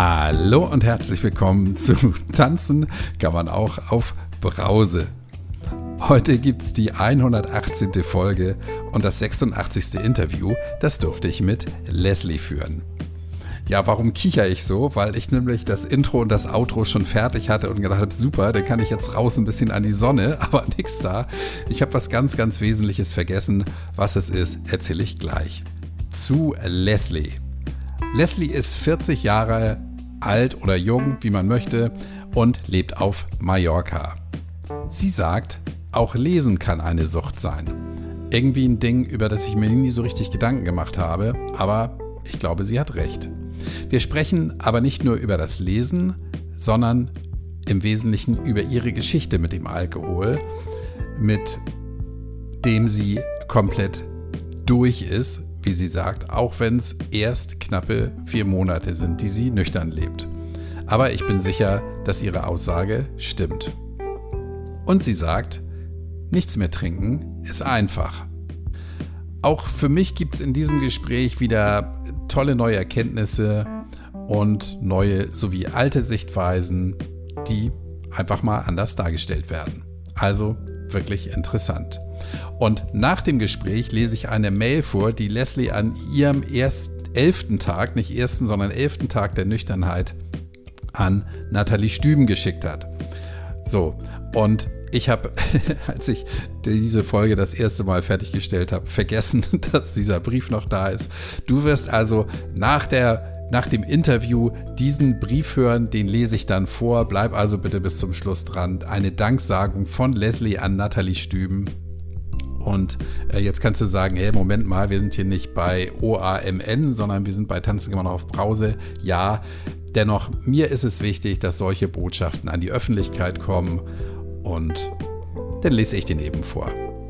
Hallo und herzlich willkommen zu Tanzen kann man auch auf Brause. Heute gibt es die 118. Folge und das 86. Interview, das durfte ich mit Leslie führen. Ja, warum kicher ich so? Weil ich nämlich das Intro und das Outro schon fertig hatte und gedacht habe, super, dann kann ich jetzt raus ein bisschen an die Sonne, aber nix da. Ich habe was ganz, ganz Wesentliches vergessen. Was es ist, erzähle ich gleich. Zu Leslie. Leslie ist 40 Jahre alt oder jung, wie man möchte, und lebt auf Mallorca. Sie sagt, auch Lesen kann eine Sucht sein. Irgendwie ein Ding, über das ich mir nie so richtig Gedanken gemacht habe, aber ich glaube, sie hat recht. Wir sprechen aber nicht nur über das Lesen, sondern im Wesentlichen über ihre Geschichte mit dem Alkohol, mit dem sie komplett durch ist, wie sie sagt, auch wenn es erst knappe 4 Monate sind, die sie nüchtern lebt. Aber ich bin sicher, dass ihre Aussage stimmt. Und sie sagt, nichts mehr trinken ist einfach. Auch für mich gibt es in diesem Gespräch wieder tolle neue Erkenntnisse und neue sowie alte Sichtweisen, die einfach mal anders dargestellt werden. Also wirklich interessant. Und nach dem Gespräch lese ich eine Mail vor, die Leslie an ihrem 11. Tag, nicht ersten, sondern 11. Tag der Nüchternheit an Nathalie Stüben geschickt hat. So, und ich habe, als ich diese Folge das erste Mal fertiggestellt habe, vergessen, dass dieser Brief noch da ist. Du wirst also nach dem Interview diesen Brief hören, den lese ich dann vor. Bleib also bitte bis zum Schluss dran. Eine Danksagung von Leslie an Nathalie Stüben. Und jetzt kannst du sagen, hey, Moment mal, wir sind hier nicht bei OAMN, sondern wir sind bei Tanzen immer noch auf Brause. Ja, dennoch, mir ist es wichtig, dass solche Botschaften an die Öffentlichkeit kommen. Und dann lese ich den eben vor.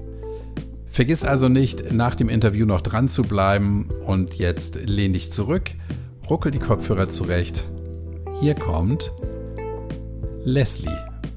Vergiss also nicht, nach dem Interview noch dran zu bleiben. Und jetzt lehn dich zurück, ruckel die Kopfhörer zurecht. Hier kommt Leslie.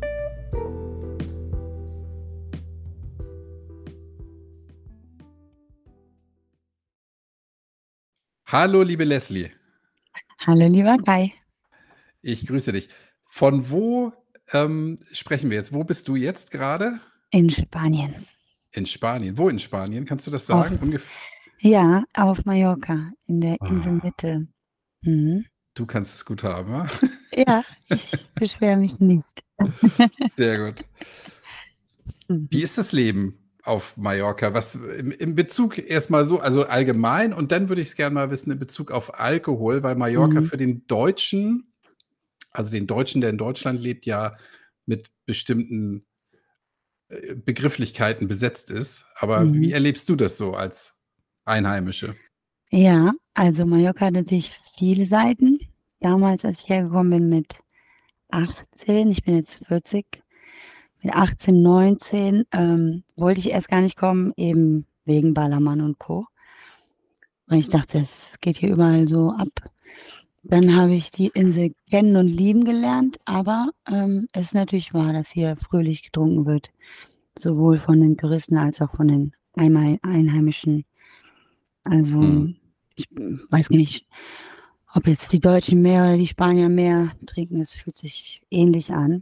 Hallo, liebe Leslie. Hallo, lieber Kai. Ich grüße dich. Von wo sprechen wir jetzt? Wo bist du jetzt gerade? In Spanien. In Spanien. Wo in Spanien? Kannst du das Auf, sagen? ja, auf Mallorca, in der Ah, Inselmitte. Mhm. du kannst es gut haben, ja? Ja, ich beschwere mich nicht. Sehr gut. Wie ist das Leben auf Mallorca? Was in Bezug erstmal so, also allgemein, und dann würde ich es gerne mal wissen in Bezug auf Alkohol, weil Mallorca für den Deutschen, also den Deutschen, der in Deutschland lebt, ja mit bestimmten Begrifflichkeiten besetzt ist. Aber wie Mhm. erlebst du das so als Einheimische? Ja, also Mallorca hat natürlich viele Seiten. Damals, als ich hergekommen bin mit 18, ich bin jetzt 40, mit 18, 19, wollte ich erst gar nicht kommen, eben wegen Ballermann und Co. Weil ich dachte, es geht hier überall so ab. Dann habe ich die Insel kennen und lieben gelernt, aber es ist natürlich wahr, dass hier fröhlich getrunken wird, sowohl von den Touristen als auch von den Einheimischen. Also ich weiß nicht, ob jetzt die Deutschen mehr oder die Spanier mehr trinken, es fühlt sich ähnlich an.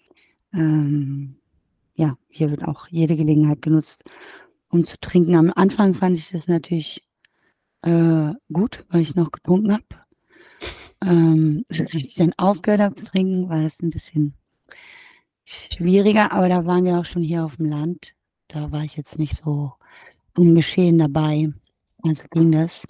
Ja, hier wird auch jede Gelegenheit genutzt, um zu trinken. Am Anfang fand ich das natürlich gut, weil ich noch getrunken habe. Als ich dann aufgehört habe zu trinken, war das ein bisschen schwieriger, aber da waren wir auch schon hier auf dem Land. Da war ich jetzt nicht so im Geschehen dabei. Also ging das.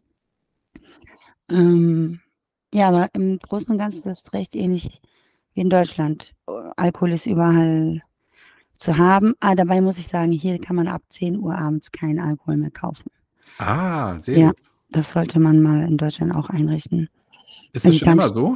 Ja, aber im Großen und Ganzen ist das recht ähnlich wie in Deutschland. Alkohol ist überall zu haben. Dabei muss ich sagen, hier kann man ab 10 Uhr abends keinen Alkohol mehr kaufen. Ah, sehr Ja, gut. das sollte man mal in Deutschland auch einrichten. Ist das Also schon immer so?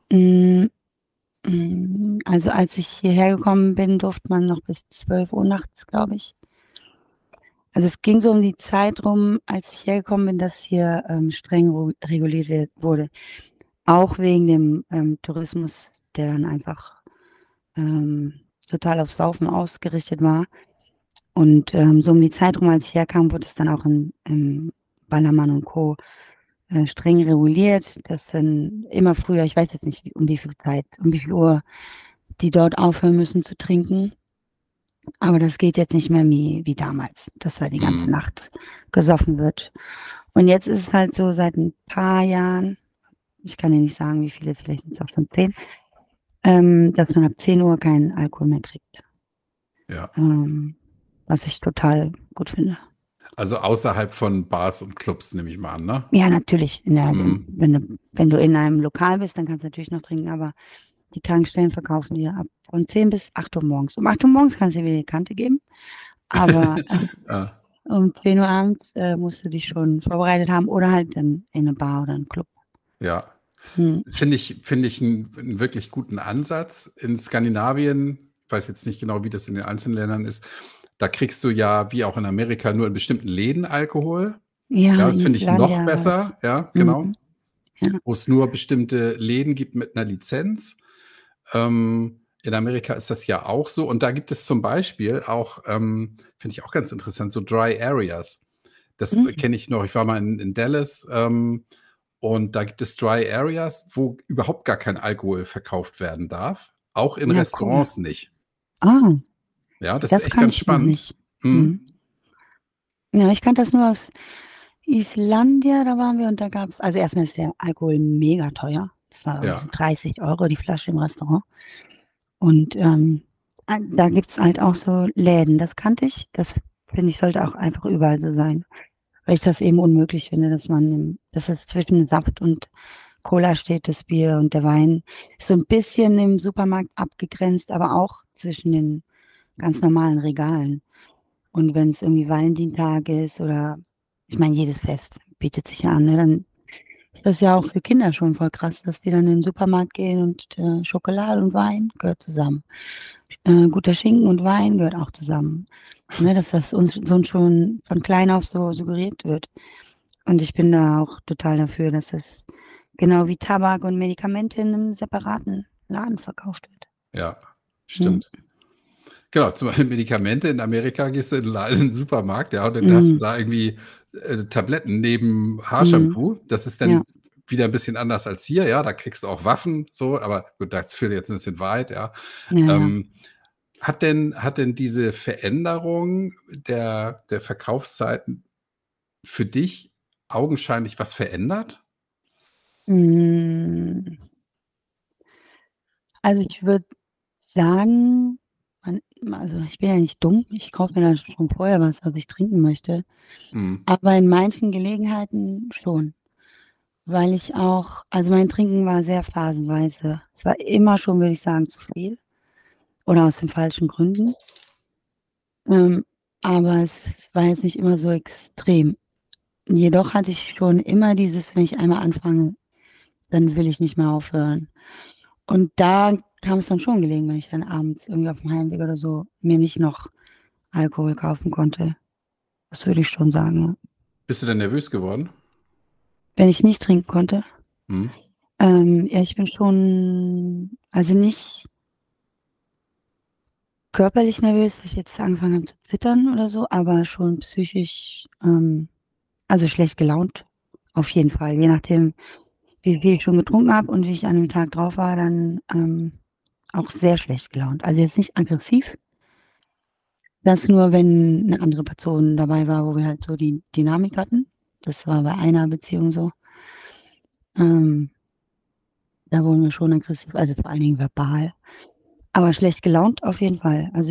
Also als ich hierher gekommen bin, durfte man noch bis 12 Uhr nachts, glaube ich. Also es ging so um die Zeit rum, als ich hergekommen bin, dass hier streng reguliert wurde. Auch wegen dem Tourismus, der dann einfach total aufs Saufen ausgerichtet war. Und so um die Zeit rum, als ich herkam, wurde es dann auch im Ballermann und Co. streng reguliert, dass dann immer früher, ich weiß jetzt nicht, um wie viel Zeit, um wie viel Uhr die dort aufhören müssen zu trinken. Aber das geht jetzt nicht mehr wie damals, dass da die ganze Mhm. Nacht gesoffen wird. Und jetzt ist es halt so seit ein paar Jahren, ich kann dir nicht sagen, wie viele, vielleicht sind es auch schon 10, dass man ab 10 Uhr keinen Alkohol mehr kriegt. Ja. Ähm, was ich total gut finde. Also außerhalb von Bars und Clubs, nehme ich mal an, ne? Ja, natürlich. Mhm. Wenn du in einem Lokal bist, dann kannst du natürlich noch trinken, aber die Tankstellen verkaufen dir ab von 10 bis 8 Uhr morgens. Um 8 Uhr morgens kannst du dir wieder die Kante geben, aber Ja. um 10 Uhr abends musst du dich schon vorbereitet haben oder halt dann in eine Bar oder einen Club. Ja. Hm. Finde ich einen wirklich guten Ansatz. In Skandinavien, ich weiß jetzt nicht genau, wie das in den einzelnen Ländern ist, da kriegst du ja, wie auch in Amerika, nur in bestimmten Läden Alkohol. Ja, Ja, das in finde ich noch Islandia war das. besser, ja, genau. Mhm. Ja, Wo es nur bestimmte Läden gibt mit 'ner Lizenz. In Amerika ist das ja auch so und da gibt es zum Beispiel auch, finde ich auch ganz interessant, so Dry Areas. Das mhm. kenne ich noch. Ich war mal in Dallas, und da gibt es Dry Areas, wo überhaupt gar kein Alkohol verkauft werden darf, auch in Ja, cool. Restaurants nicht. Ah, Ja, das ist das echt kann ganz ich noch spannend. nicht. Mhm. Mhm. Ja, ich kannte das nur aus Islandia, da waren wir und da gab es, also erstmal ist der Alkohol mega teuer. Das war irgendwie Ja, so 30 € die Flasche im Restaurant. Und da gibt es halt auch so Läden, das kannte ich. Das finde ich, sollte auch einfach überall so sein. Weil ich das eben unmöglich finde, dass es zwischen Saft und Cola steht, das Bier und der Wein. Ist so ein bisschen im Supermarkt abgegrenzt, aber auch zwischen den ganz normalen Regalen. Und wenn es irgendwie Valentinstag ist oder ich meine, jedes Fest bietet sich ja an, ne? Dann ist das ja auch für Kinder schon voll krass, dass die dann in den Supermarkt gehen und Schokolade und Wein gehört zusammen. Guter Schinken und Wein gehört auch zusammen. Ne, dass das uns so schon von klein auf so suggeriert wird. Und ich bin da auch total dafür, dass es genau wie Tabak und Medikamente in einem separaten Laden verkauft wird. ja, Mhm. stimmt. Genau, zum Beispiel Medikamente. In Amerika gehst du in 'n Supermarkt, ja, und dann hast du Mhm. da irgendwie, Tabletten neben Mhm. Haarshampoo. Das ist Ja. dann wieder 'n bisschen anders als hier, ja. Da kriegst du auch Waffen so, aber gut, das führt jetzt 'n bisschen weit, ja. Ja, ja. Ähm, hat denn diese Veränderung der Verkaufszeiten für dich augenscheinlich was verändert? Hm, also, ich würde sagen, also, ich bin ja nicht dumm. Ich kaufe mir dann schon vorher was ich trinken möchte. Mhm. Aber in manchen Gelegenheiten schon, weil ich auch, also, mein Trinken war sehr phasenweise. Es war immer schon, würde ich sagen, zu viel oder aus den falschen Gründen. Ähm, aber es war jetzt nicht immer so extrem. Jedoch hatte ich schon immer dieses: Wenn ich einmal anfange, dann will ich nicht mehr aufhören. Und da kam es dann schon gelegen, wenn ich dann abends irgendwie aufm Heimweg oder so mir nicht noch Alkohol kaufen konnte. Das würde ich schon sagen, ja. Bist du denn nervös geworden? Wenn ich nicht trinken konnte, Mhm. ja, ich bin schon, also nicht körperlich nervös, dass ich jetzt angefangen habe zu zittern oder so, aber schon psychisch, also schlecht gelaunt auf jeden Fall. Je nachdem, wie viel ich schon getrunken habe und wie ich an dem Tag drauf war, dann, auch sehr schlecht gelaunt. Also jetzt nicht aggressiv, das nur, wenn 'ne andere Person dabei war, wo wir halt so die Dynamik hatten. Das war bei einer Beziehung so. Ähm, da wurden wir schon aggressiv, also vor allen Dingen verbal. Aber schlecht gelaunt auf jeden Fall. Also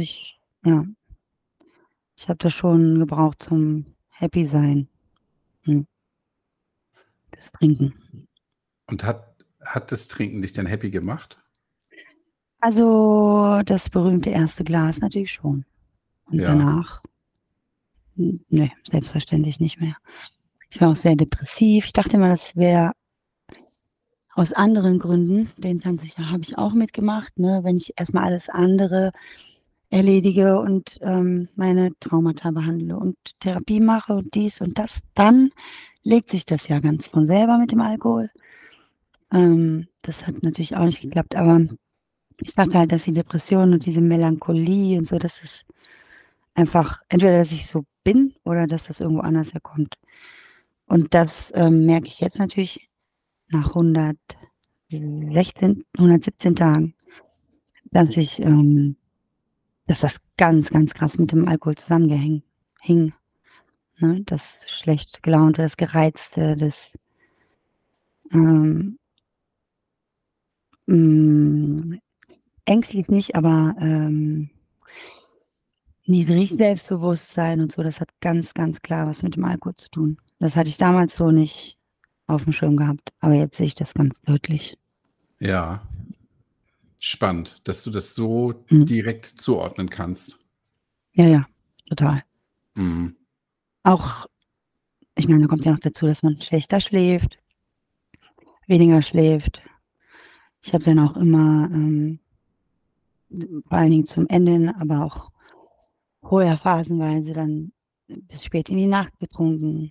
ich habe das schon gebraucht zum Happy sein, mhm, das Trinken. Und hat das Trinken dich denn happy gemacht? Also, das berühmte erste Glas natürlich schon. Und Ja. danach, ne, selbstverständlich nicht mehr. Ich war auch sehr depressiv. Ich dachte immer, das wäre aus anderen Gründen. Den Tanzsicher habe ich auch mitgemacht, ne? Wenn ich erst mal alles andere erledige und, meine Traumata behandle und Therapie mache und dies und das, dann legt sich das ja ganz von selber mit dem Alkohol. Das hat natürlich auch nicht geklappt, aber ich dachte halt, dass die Depression und diese Melancholie und so, dass es einfach entweder, dass ich so bin oder dass das irgendwo anders herkommt. Und das merke ich jetzt natürlich nach 117 Tagen, dass dass das ganz, ganz krass mit dem Alkohol hing. Ne? Das schlecht gelaunte, das Gereizte, das ähm, ängstlich nicht, aber niedrig Selbstbewusstsein und so, das hat ganz, ganz klar was mit dem Alkohol zu tun. Das hatte ich damals so nicht auf dem Schirm gehabt, aber jetzt sehe ich das ganz deutlich. Ja, spannend, dass du das so Mhm. direkt zuordnen kannst. Ja, ja, total. Mhm. Auch, ich meine, da kommt ja noch dazu, dass man schlechter schläft, weniger schläft. Ich habe dann auch immer, vor allen Dingen zum Ende hin, aber auch vorher phasenweise dann bis spät in die Nacht getrunken.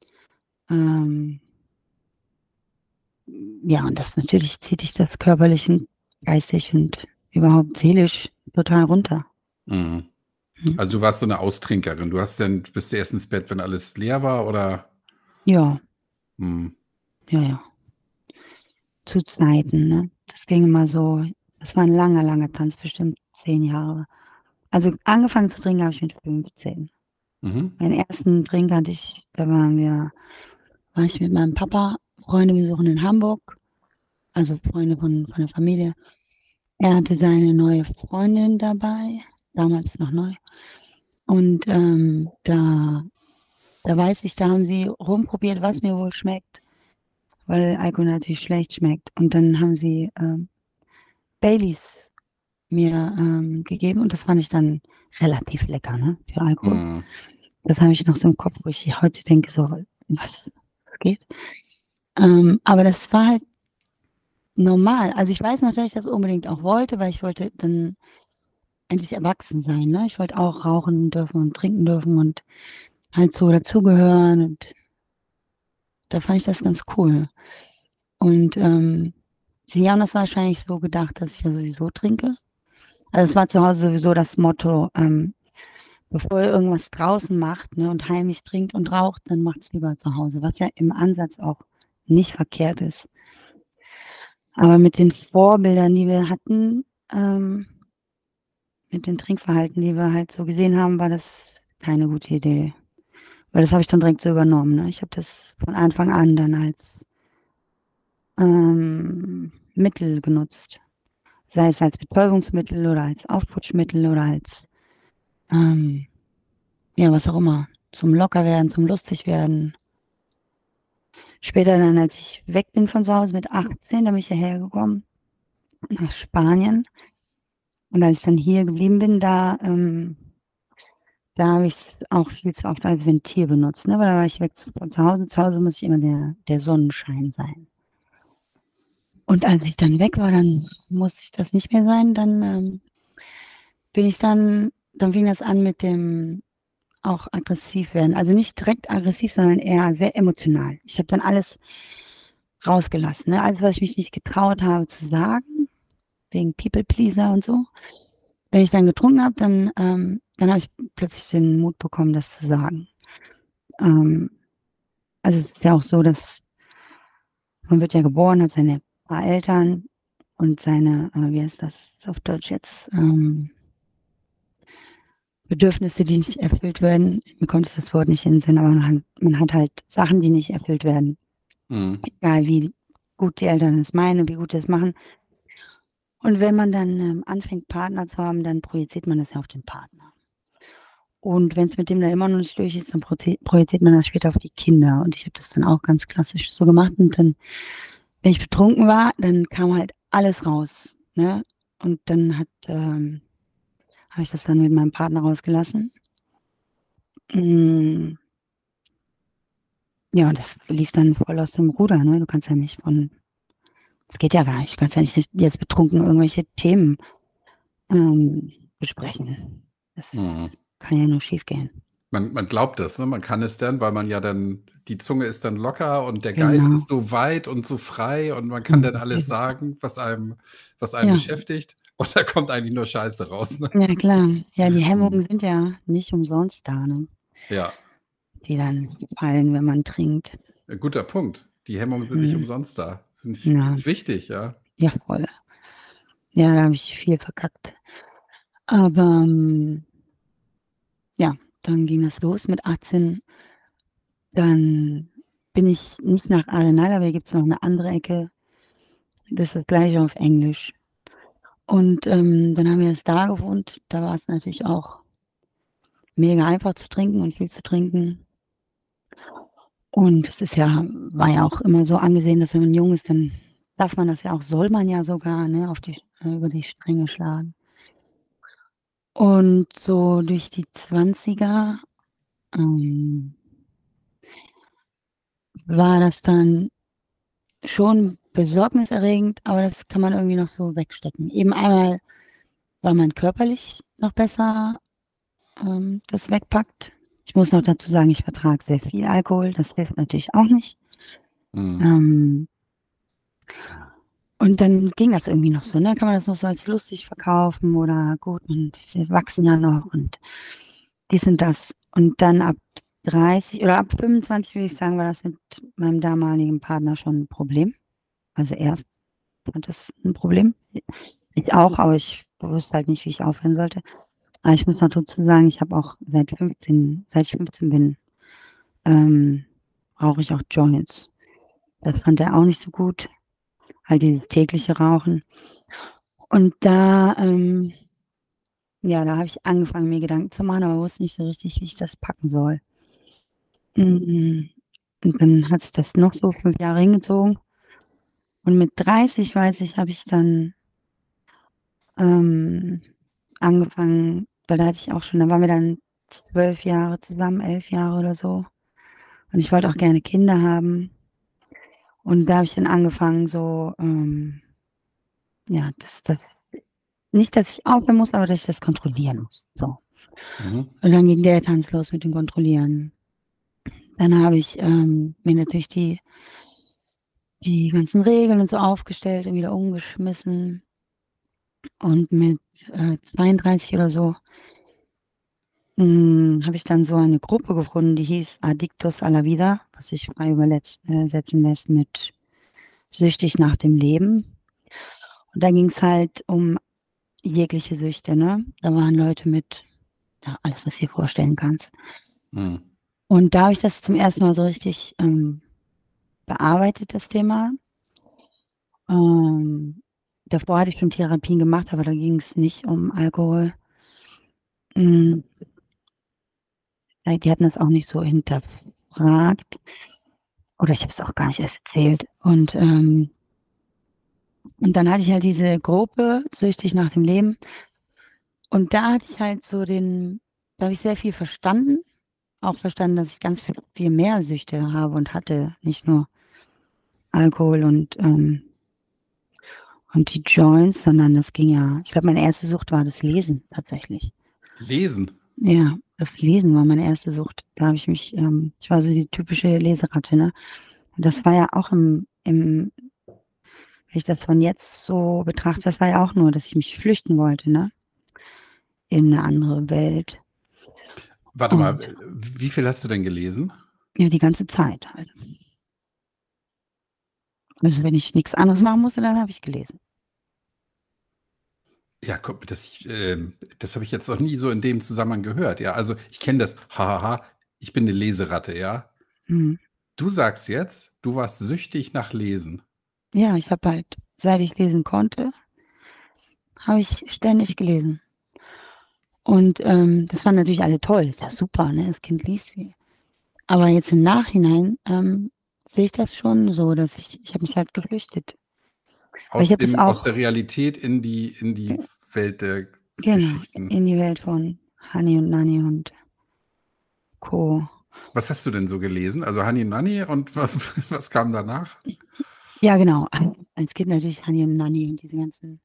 Ja, und das natürlich zieht dich das körperlich und geistig und überhaupt seelisch total runter. Mhm. Mhm. Also du warst so eine Austrinkerin. Du bist erst ins Bett, wenn alles leer war, oder? Ja, Mhm. ja, ja. Zu Zeiten, ne? Das ging immer so, das war ein langer, langer Tanz, bestimmt 10 Jahre. Also angefangen zu trinken habe ich mit 15. Mhm. Meinen ersten Drink hatte ich, war ich mit meinem Papa Freunde besuchen in Hamburg, also Freunde von der Familie. Er hatte seine neue Freundin dabei, damals noch neu. Und da weiß ich, da haben sie rumprobiert, was mir wohl schmeckt, weil Alkohol natürlich schlecht schmeckt. Und dann haben sie Baileys mir gegeben und das fand ich dann relativ lecker, ne, für Alkohol. Mhm. Das habe ich noch so im Kopf, wo ich heute denke, so, was geht? Aber das war halt normal. Also ich weiß noch, dass ich das unbedingt auch wollte, weil ich wollte dann endlich erwachsen sein, ne? Ich wollte auch rauchen dürfen und trinken dürfen und halt so dazugehören und da fand ich das ganz cool. Und sie haben das wahrscheinlich so gedacht, dass ich ja sowieso trinke. Also es war zu Hause sowieso das Motto, bevor ihr irgendwas draußen macht, ne, und heimlich trinkt und raucht, dann macht's lieber zu Hause, was ja im Ansatz auch nicht verkehrt ist. Aber mit den Vorbildern, die wir hatten, mit dem Trinkverhalten, die wir halt so gesehen haben, war das keine gute Idee. Weil das habe ich dann direkt so übernommen, ne? Ich habe das von Anfang an dann als Mittel genutzt. Sei es als Betäubungsmittel oder als Aufputschmittel oder als, ja, was auch immer. Zum Lockerwerden, zum Lustigwerden. Später dann, als ich weg bin von zu Hause mit 18, da bin ich hierher gekommen, nach Spanien. Und als ich dann hier geblieben bin, da habe ich es auch viel zu oft als Ventil benutzt, ne? Weil da war ich weg von zu Hause. Zu Hause muss ich immer der Sonnenschein sein. Und als ich dann weg war, dann musste ich das nicht mehr sein. Dann dann fing das an mit dem auch aggressiv werden. Also nicht direkt aggressiv, sondern eher sehr emotional. Ich habe dann alles rausgelassen, ne? Alles, was ich mich nicht getraut habe zu sagen, wegen People Pleaser und so. Wenn ich dann getrunken habe, dann habe ich plötzlich den Mut bekommen, das zu sagen. Ähm, also es ist ja auch so, dass man wird ja geboren, hat seine paar Eltern und seine, wie heißt das auf Deutsch jetzt, Bedürfnisse, die nicht erfüllt werden. Mir kommt jetzt das Wort nicht in den Sinn, aber man hat halt Sachen, die nicht erfüllt werden. Mhm. Egal wie gut die Eltern es meinen, wie gut die es machen. Und wenn man dann anfängt, Partner zu haben, dann projiziert man das ja auf den Partner. Und wenn es mit dem dann immer noch nicht durch ist, dann projiziert man das später auf die Kinder. Und ich habe das dann auch ganz klassisch so gemacht. Und dann, wenn ich betrunken war, dann kam halt alles raus. Ne? Und dann habe ich das dann mit meinem Partner rausgelassen. Mm, ja, und das lief dann voll aus dem Ruder. Ne? Du kannst ja nicht das geht ja gar nicht. Du kannst ja nicht jetzt betrunken irgendwelche Themen besprechen. Das Mhm. kann ja nur schief gehen. Man glaubt das, ne? Man kann es dann, weil man ja dann die Zunge ist dann locker und der Geist Genau. ist so weit und so frei und man kann dann Mhm. alles sagen, was einem Ja, beschäftigt und da kommt eigentlich nur Scheiße raus, ne? ja klar. Ja, die Mhm. Hemmungen sind ja nicht umsonst da, ne? Ja. Die dann fallen, wenn man trinkt. Guter Punkt. Die Hemmungen sind nicht Mhm. umsonst da. Finde ich Ja, ist wichtig, ja. ja, voll. Ja, da habe ich viel verkackt. Aber, ja, dann ging das los mit 18. Dann bin ich nicht nach Arenal, aber hier gibt's noch 'ne andere Ecke. Das ist das Gleiche auf Englisch. Und, dann haben wir erst da gewohnt. Da war's natürlich auch mega einfach zu trinken und viel zu trinken. Und es ist ja war ja auch immer so angesehen, dass wenn man jung ist, dann darf man das ja auch soll man ja sogar, ne, auf die über die Stränge schlagen. Und so durch die Zwanziger, ähm, war das dann schon besorgniserregend, aber das kann man irgendwie noch so wegstecken. Eben einmal, weil man körperlich noch besser, das wegpackt. Ich muss noch dazu sagen, ich vertrage sehr viel Alkohol, das hilft natürlich auch nicht. Mhm. Ähm, und dann ging das irgendwie noch so, ne? Kann man das noch so als lustig verkaufen oder gut, und wir wachsen ja noch und dies und das. Und dann ab 30 oder ab 25, würde ich sagen, war das mit meinem damaligen Partner schon 'n Problem. Also, er fand das 'n Problem. Ich auch, aber ich wusste halt nicht, wie ich aufhören sollte. Aber ich muss noch dazu sagen, ich habe auch seit ich 15 bin, rauche ich auch Joints. Das fand er auch nicht so gut, halt dieses tägliche Rauchen. Und da, ja, da habe ich angefangen, mir Gedanken zu machen, aber wusste nicht so richtig, wie ich das packen soll. Und dann hat sich das noch so 5 Jahre hingezogen und mit 30, weiß ich, habe ich dann, ähm, angefangen, weil da waren wir dann 12 Jahre zusammen, 11 Jahre oder so. Und ich wollte auch gerne Kinder haben. Und da habe ich dann angefangen, so, ja, das nicht, dass ich aufhören muss, aber dass ich das kontrollieren muss, so. Mhm. Und dann ging der Tanz los mit dem Kontrollieren. Dann habe ich, mir natürlich die ganzen Regeln und so aufgestellt und wieder umgeschmissen. Und mit, 32 oder so, habe ich dann so eine Gruppe gefunden, die hieß Adictos a la Vida, was sich frei setzen lässt mit süchtig nach dem Leben. Und da ging's halt um jegliche Süchte, ne? Da waren Leute mit, ja, alles, was du dir vorstellen kannst. Mhm. Und da habe ich das zum ersten Mal so richtig, bearbeitet, das Thema. Ähm, davor hatte ich schon Therapien gemacht, aber da ging's nicht um Alkohol. Hm, die hatten das auch nicht so hinterfragt oder ich habe es auch gar nicht erst erzählt. Und dann hatte ich halt diese Gruppe süchtig nach dem Leben und da hatte ich halt so da habe ich sehr viel verstanden, auch verstanden, dass ich ganz viel mehr Süchte habe und hatte, nicht nur Alkohol und die Joints, sondern das ging ja, ich glaube, meine erste Sucht war das Lesen tatsächlich. Lesen. Ja, das Lesen war meine erste Sucht. Da habe ich mich, ich war so die typische Leseratte, ne? Und das war ja auch wenn ich das von jetzt so betrachte, das war ja auch nur, dass ich mich flüchten wollte, ne, in 'ne andere Welt. Warte mal, Und wie viel hast du denn gelesen? ja, die ganze Zeit halt. Also, wenn ich nix anderes machen musste, dann habe ich gelesen. Ja, guck, das habe ich jetzt noch nie so in dem Zusammenhang gehört. Ja, also, ich kenne das: „Ha, ha, ha, ich bin 'ne Leseratte“, ja? Mhm. Du sagst jetzt, du warst süchtig nach Lesen. Ja, ich habe halt, seit ich lesen konnte, habe ich ständig gelesen. Und, das fanden natürlich alle toll. Ist ja super, ne? Das Kind liest viel. Aber jetzt im Nachhinein, sehe ich das schon so, dass ich habe mich halt geflüchtet. Weil ich habe das Aus der auch, Realität in äh, die Welt der genau, Geschichten. in die Welt von Hani und Nanny und Co. Was hast du denn so gelesen? Also, Hani Nanni und was kam danach? Ja, genau. Als Kind natürlich Hani und Nanny und diese ganzen,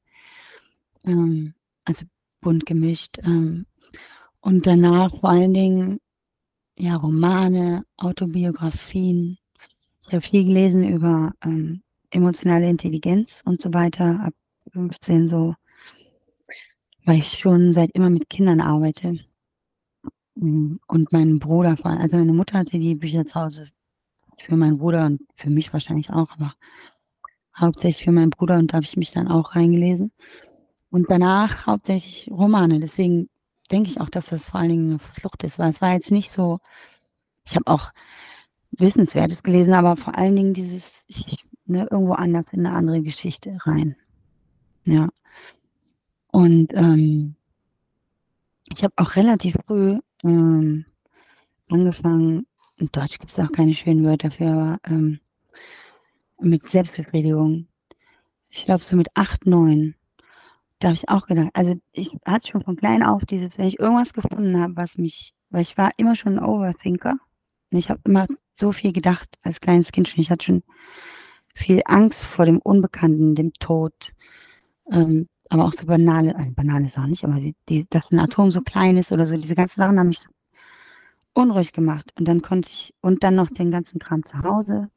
also bunt gemischt. Und danach vor allen Dingen, ja, Romane, Autobiografien. Ich habe viel gelesen über, emotionale Intelligenz und so weiter, ab 15 so, weil ich schon seit immer mit Kindern arbeite. Und mein Bruder vor allem, also meine Mutter hatte die Bücher zu Hause für meinen Bruder und für mich wahrscheinlich auch, aber hauptsächlich für meinen Bruder und da habe ich mich dann auch reingelesen. Und danach hauptsächlich Romane. Deswegen denke ich auch, dass das vor allen Dingen eine Flucht ist, weil es war jetzt nicht so, ich habe auch Wissenswertes gelesen, aber vor allen Dingen dieses, irgendwo anders in eine andere Geschichte rein. Ja. Und ich habe auch relativ früh angefangen, in Deutsch gibt es auch keine schönen Wörter für, aber mit Selbstbefriedigung. Ich glaube, so mit 8, 9. Da habe ich auch gedacht, also ich hatte schon von klein auf dieses, wenn ich irgendwas gefunden habe, weil ich war immer schon ein Overthinker. Und ich habe immer so viel gedacht als kleines Kind schon. Ich hatte schon viel Angst vor dem Unbekannten, dem Tod, aber auch so banale Sachen nicht, aber dass ein Atom so klein ist oder so, diese ganzen Sachen haben mich so unruhig gemacht. Und dann und dann noch den ganzen Kram zu Hause.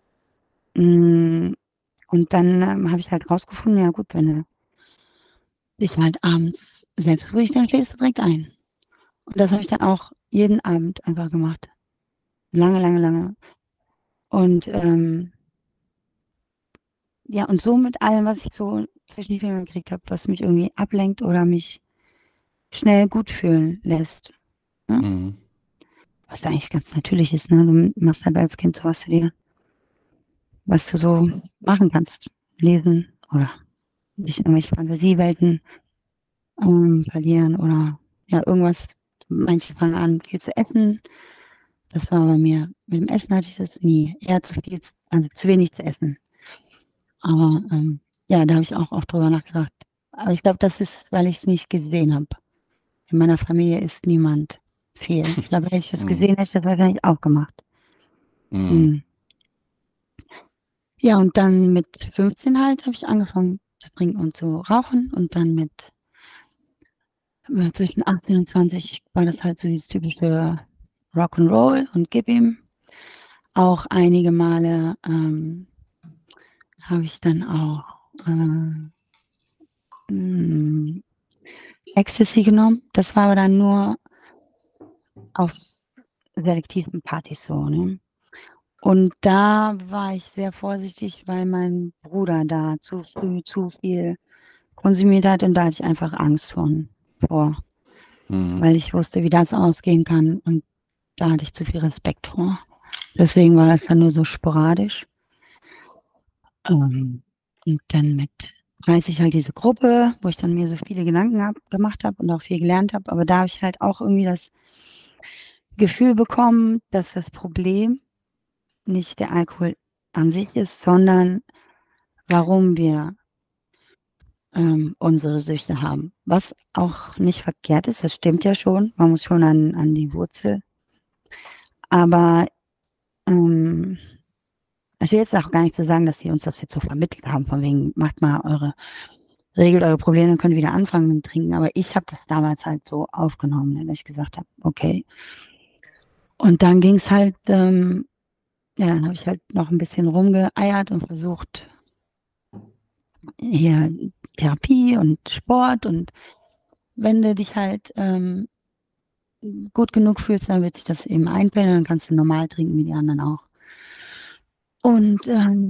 Und dann habe ich halt rausgefunden, ja gut, wenn du dich halt abends selbst beruhigst, dann schläfst du direkt ein. Und das habe ich dann auch jeden Abend einfach gemacht. Lange, lange, lange. Und ja, und so mit allem, was ich so zwischen die Finger gekriegt habe, was mich irgendwie ablenkt oder mich schnell gut fühlen lässt. Ne? Mhm. Was eigentlich ganz natürlich ist, ne? Du machst halt als Kind so, was du so machen kannst. Lesen oder dich in irgendwelche Fantasiewelten verlieren oder ja, irgendwas. Manche fangen an, viel zu essen. Das war bei mir, mit dem Essen hatte ich das nie. Eher zu viel, also zu wenig zu essen. Aber ja, da habe ich auch oft drüber nachgedacht. Aber ich glaube, das ist, weil ich es nicht gesehen habe. In meiner Familie ist niemand viel. Ich glaube, hätte ich das gesehen, hätte ich das wahrscheinlich auch gemacht. Mhm. Ja, und dann mit 15 halt habe ich angefangen zu trinken und zu rauchen. Und dann mit zwischen 18 und 20 war das halt so dieses typische Rock'n'Roll und gib ihm. Auch einige Male habe ich dann auch Ecstasy genommen. Das war aber dann nur auf selektiven Partys so, ne? Und da war ich sehr vorsichtig, weil mein Bruder da zu früh zu viel konsumiert hat und da hatte ich einfach Angst vor, weil ich wusste, wie das ausgehen kann und da hatte ich zu viel Respekt vor. Deswegen war das dann nur so sporadisch. Und dann mit 30 halt diese Gruppe, wo ich dann mir so viele Gedanken gemacht habe und auch viel gelernt habe. Aber da habe ich halt auch irgendwie das Gefühl bekommen, dass das Problem nicht der Alkohol an sich ist, sondern warum wir unsere Süchte haben. Was auch nicht verkehrt ist, das stimmt ja schon. Man muss schon an die Wurzel. Aber ich will jetzt auch gar nicht so sagen, dass sie uns das jetzt so vermittelt haben, von wegen, regelt eure Probleme, dann könnt ihr wieder anfangen mit dem Trinken. Aber ich habe das damals halt so aufgenommen, ne, dass ich gesagt habe, okay. Und dann ging es halt, ja, dann habe ich halt noch ein bisschen rumgeeiert und versucht, hier Therapie und Sport und wenn du dich halt gut genug fühlst, dann wird sich das eben einpendeln, dann kannst du normal trinken wie die anderen auch. Und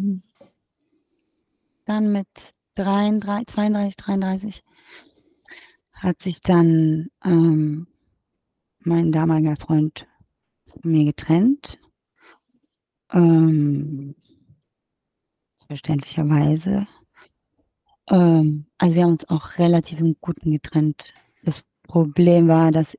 dann mit 32, 33 hat sich dann mein damaliger Freund von mir getrennt. Verständlicherweise. Also wir haben uns auch relativ im Guten getrennt. Das Problem war, dass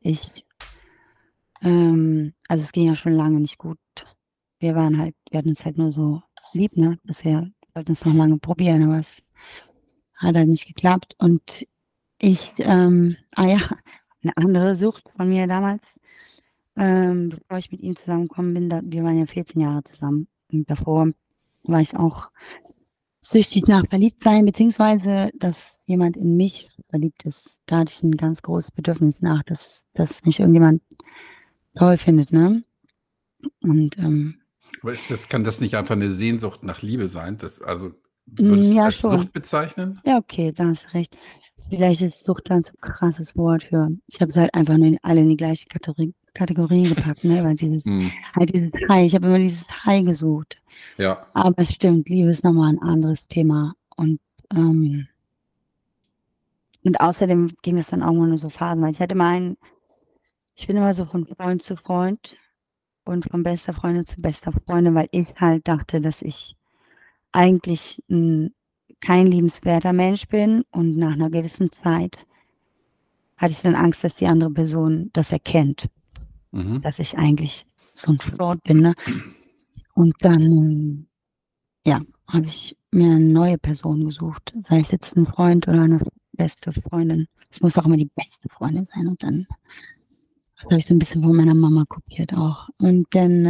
also es ging ja schon lange nicht gut. Wir hatten uns halt nur so lieb, ne? Wir wollten es noch lange probieren, aber es hat halt nicht geklappt. Und eine andere Sucht von mir damals, bevor ich mit ihm zusammengekommen bin, wir waren ja 14 Jahre zusammen. Und davor war ich auch süchtig nach Verliebtsein, beziehungsweise, dass jemand in mich verliebt ist. Da hatte ich ein ganz großes Bedürfnis nach, dass mich irgendjemand toll findet, ne? Und Aber kann das nicht einfach eine Sehnsucht nach Liebe sein? Würdest du es ja, als schon. Sucht bezeichnen? Ja, okay, da hast du recht. Vielleicht ist Sucht dann so ein krasses Wort für. Ich habe es halt einfach nur alle in die gleiche Kategorien gepackt, ne? Weil dieses, Hm. halt dieses High, ich habe immer dieses High gesucht. Ja. Aber es stimmt, Liebe ist nochmal ein anderes Thema. Ähm, und außerdem ging das dann auch mal nur so Phasen, weil ich bin immer so von Freund zu Freund und von bester Freundin zu bester Freundin, weil ich halt dachte, dass ich eigentlich kein liebenswerter Mensch bin und nach einer gewissen Zeit hatte ich dann Angst, dass die andere Person das erkennt, Mhm. dass ich eigentlich so ein Fraud bin, ne? Und dann, ja, habe ich mir eine neue Person gesucht, sei es jetzt ein Freund oder eine beste Freundin. Es muss auch immer die beste Freundin sein und dann habe ich so ein bisschen von meiner Mama kopiert auch. Und dann,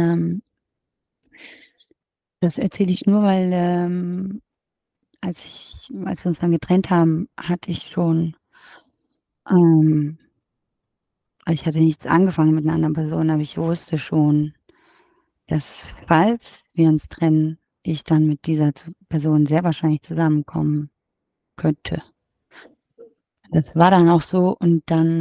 das erzähle ich nur, weil als wir uns dann getrennt haben, hatte ich schon, ähm, ich hatte nichts angefangen mit einer anderen Person, aber ich wusste schon, dass falls wir uns trennen, ich dann mit dieser Person sehr wahrscheinlich zusammenkommen könnte. Das war dann auch so und dann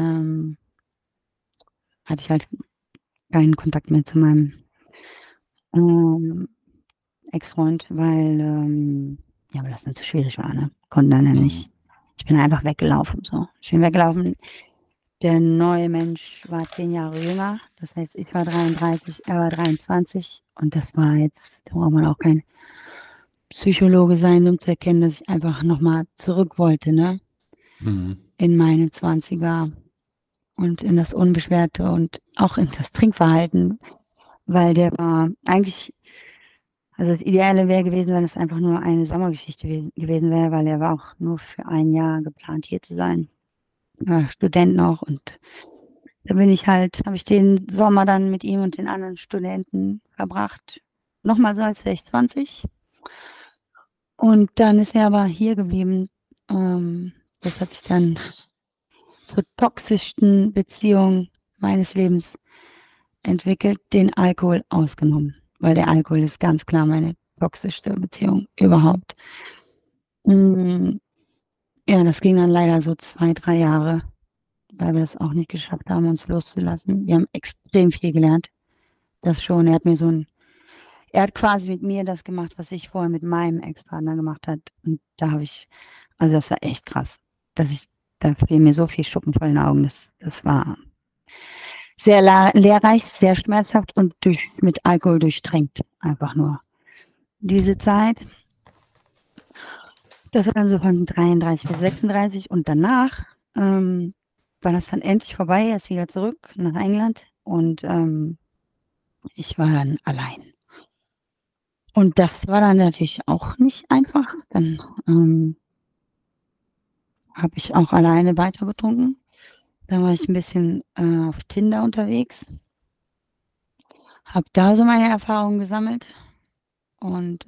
hatte ich halt keinen Kontakt mehr zu meinem ähm, Ex-Freund, weil ja, weil das mir zu schwierig war, ne? Konnten dann ja Mhm. nicht. Ich bin einfach weggelaufen, so. Ich bin weggelaufen. Der neue Mensch war 10 Jahre jünger. Das heißt, ich war 33, er war 23. Und das war jetzt, da braucht man auch kein Psychologe sein, um zu erkennen, dass ich einfach nochmal zurück wollte, ne? Mhm. In meine Zwanziger und in das Unbeschwerte und auch in das Trinkverhalten, weil der war eigentlich, also das Ideale wäre gewesen, wenn es einfach nur eine Sommergeschichte gewesen wäre, weil er war auch nur für ein Jahr geplant, hier zu sein. War Student noch und da habe ich den Sommer dann mit ihm und den anderen Studenten verbracht. Nochmal so, als wäre ich 20. Und dann ist er aber hier geblieben. Das hat sich dann zur toxischsten Beziehung meines Lebens entwickelt, den Alkohol ausgenommen. Weil der Alkohol ist ganz klar meine toxischste Beziehung überhaupt. Mm, ja, das ging dann leider so 2, 3 Jahre, weil wir das auch nicht geschafft haben, uns loszulassen. Wir haben extrem viel gelernt. Das schon. Er hat quasi mit mir das gemacht, was ich vorher mit meinem Ex-Partner gemacht hat. Und da habe ich, also das war echt krass, da fiel mir so viel Schuppen vor den Augen. Das war sehr lehrreich, sehr schmerzhaft und mit Alkohol durchtränkt. Einfach nur. Diese Zeit, das war dann so von 33 bis 36 und danach war das dann endlich vorbei. Er ist wieder zurück nach England und ich war dann allein. Und das war dann natürlich auch nicht einfach. Dann habe ich auch alleine weitergetrunken. Dann war ich ein bisschen auf Tinder unterwegs, habe da so meine Erfahrungen gesammelt und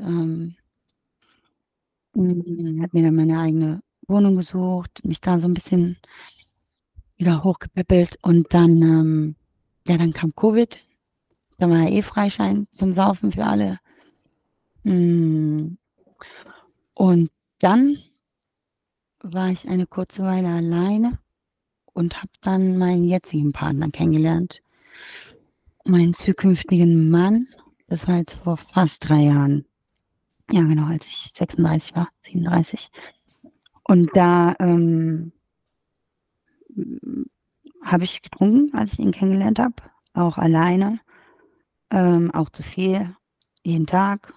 habe mir dann meine eigene Wohnung gesucht, mich da so ein bisschen wieder hochgepäppelt und dann, ja, dann kam Covid. Da war ja eh Freischein zum Saufen für alle. Mm, Und dann war ich eine kurze Weile alleine und habe dann meinen jetzigen Partner kennengelernt. Meinen zukünftigen Mann. Das war jetzt vor fast 3 Jahren. Ja, genau, als ich 36 war, 37. Und da habe ich getrunken, als ich ihn kennengelernt habe. Auch alleine. Auch zu viel. Jeden Tag.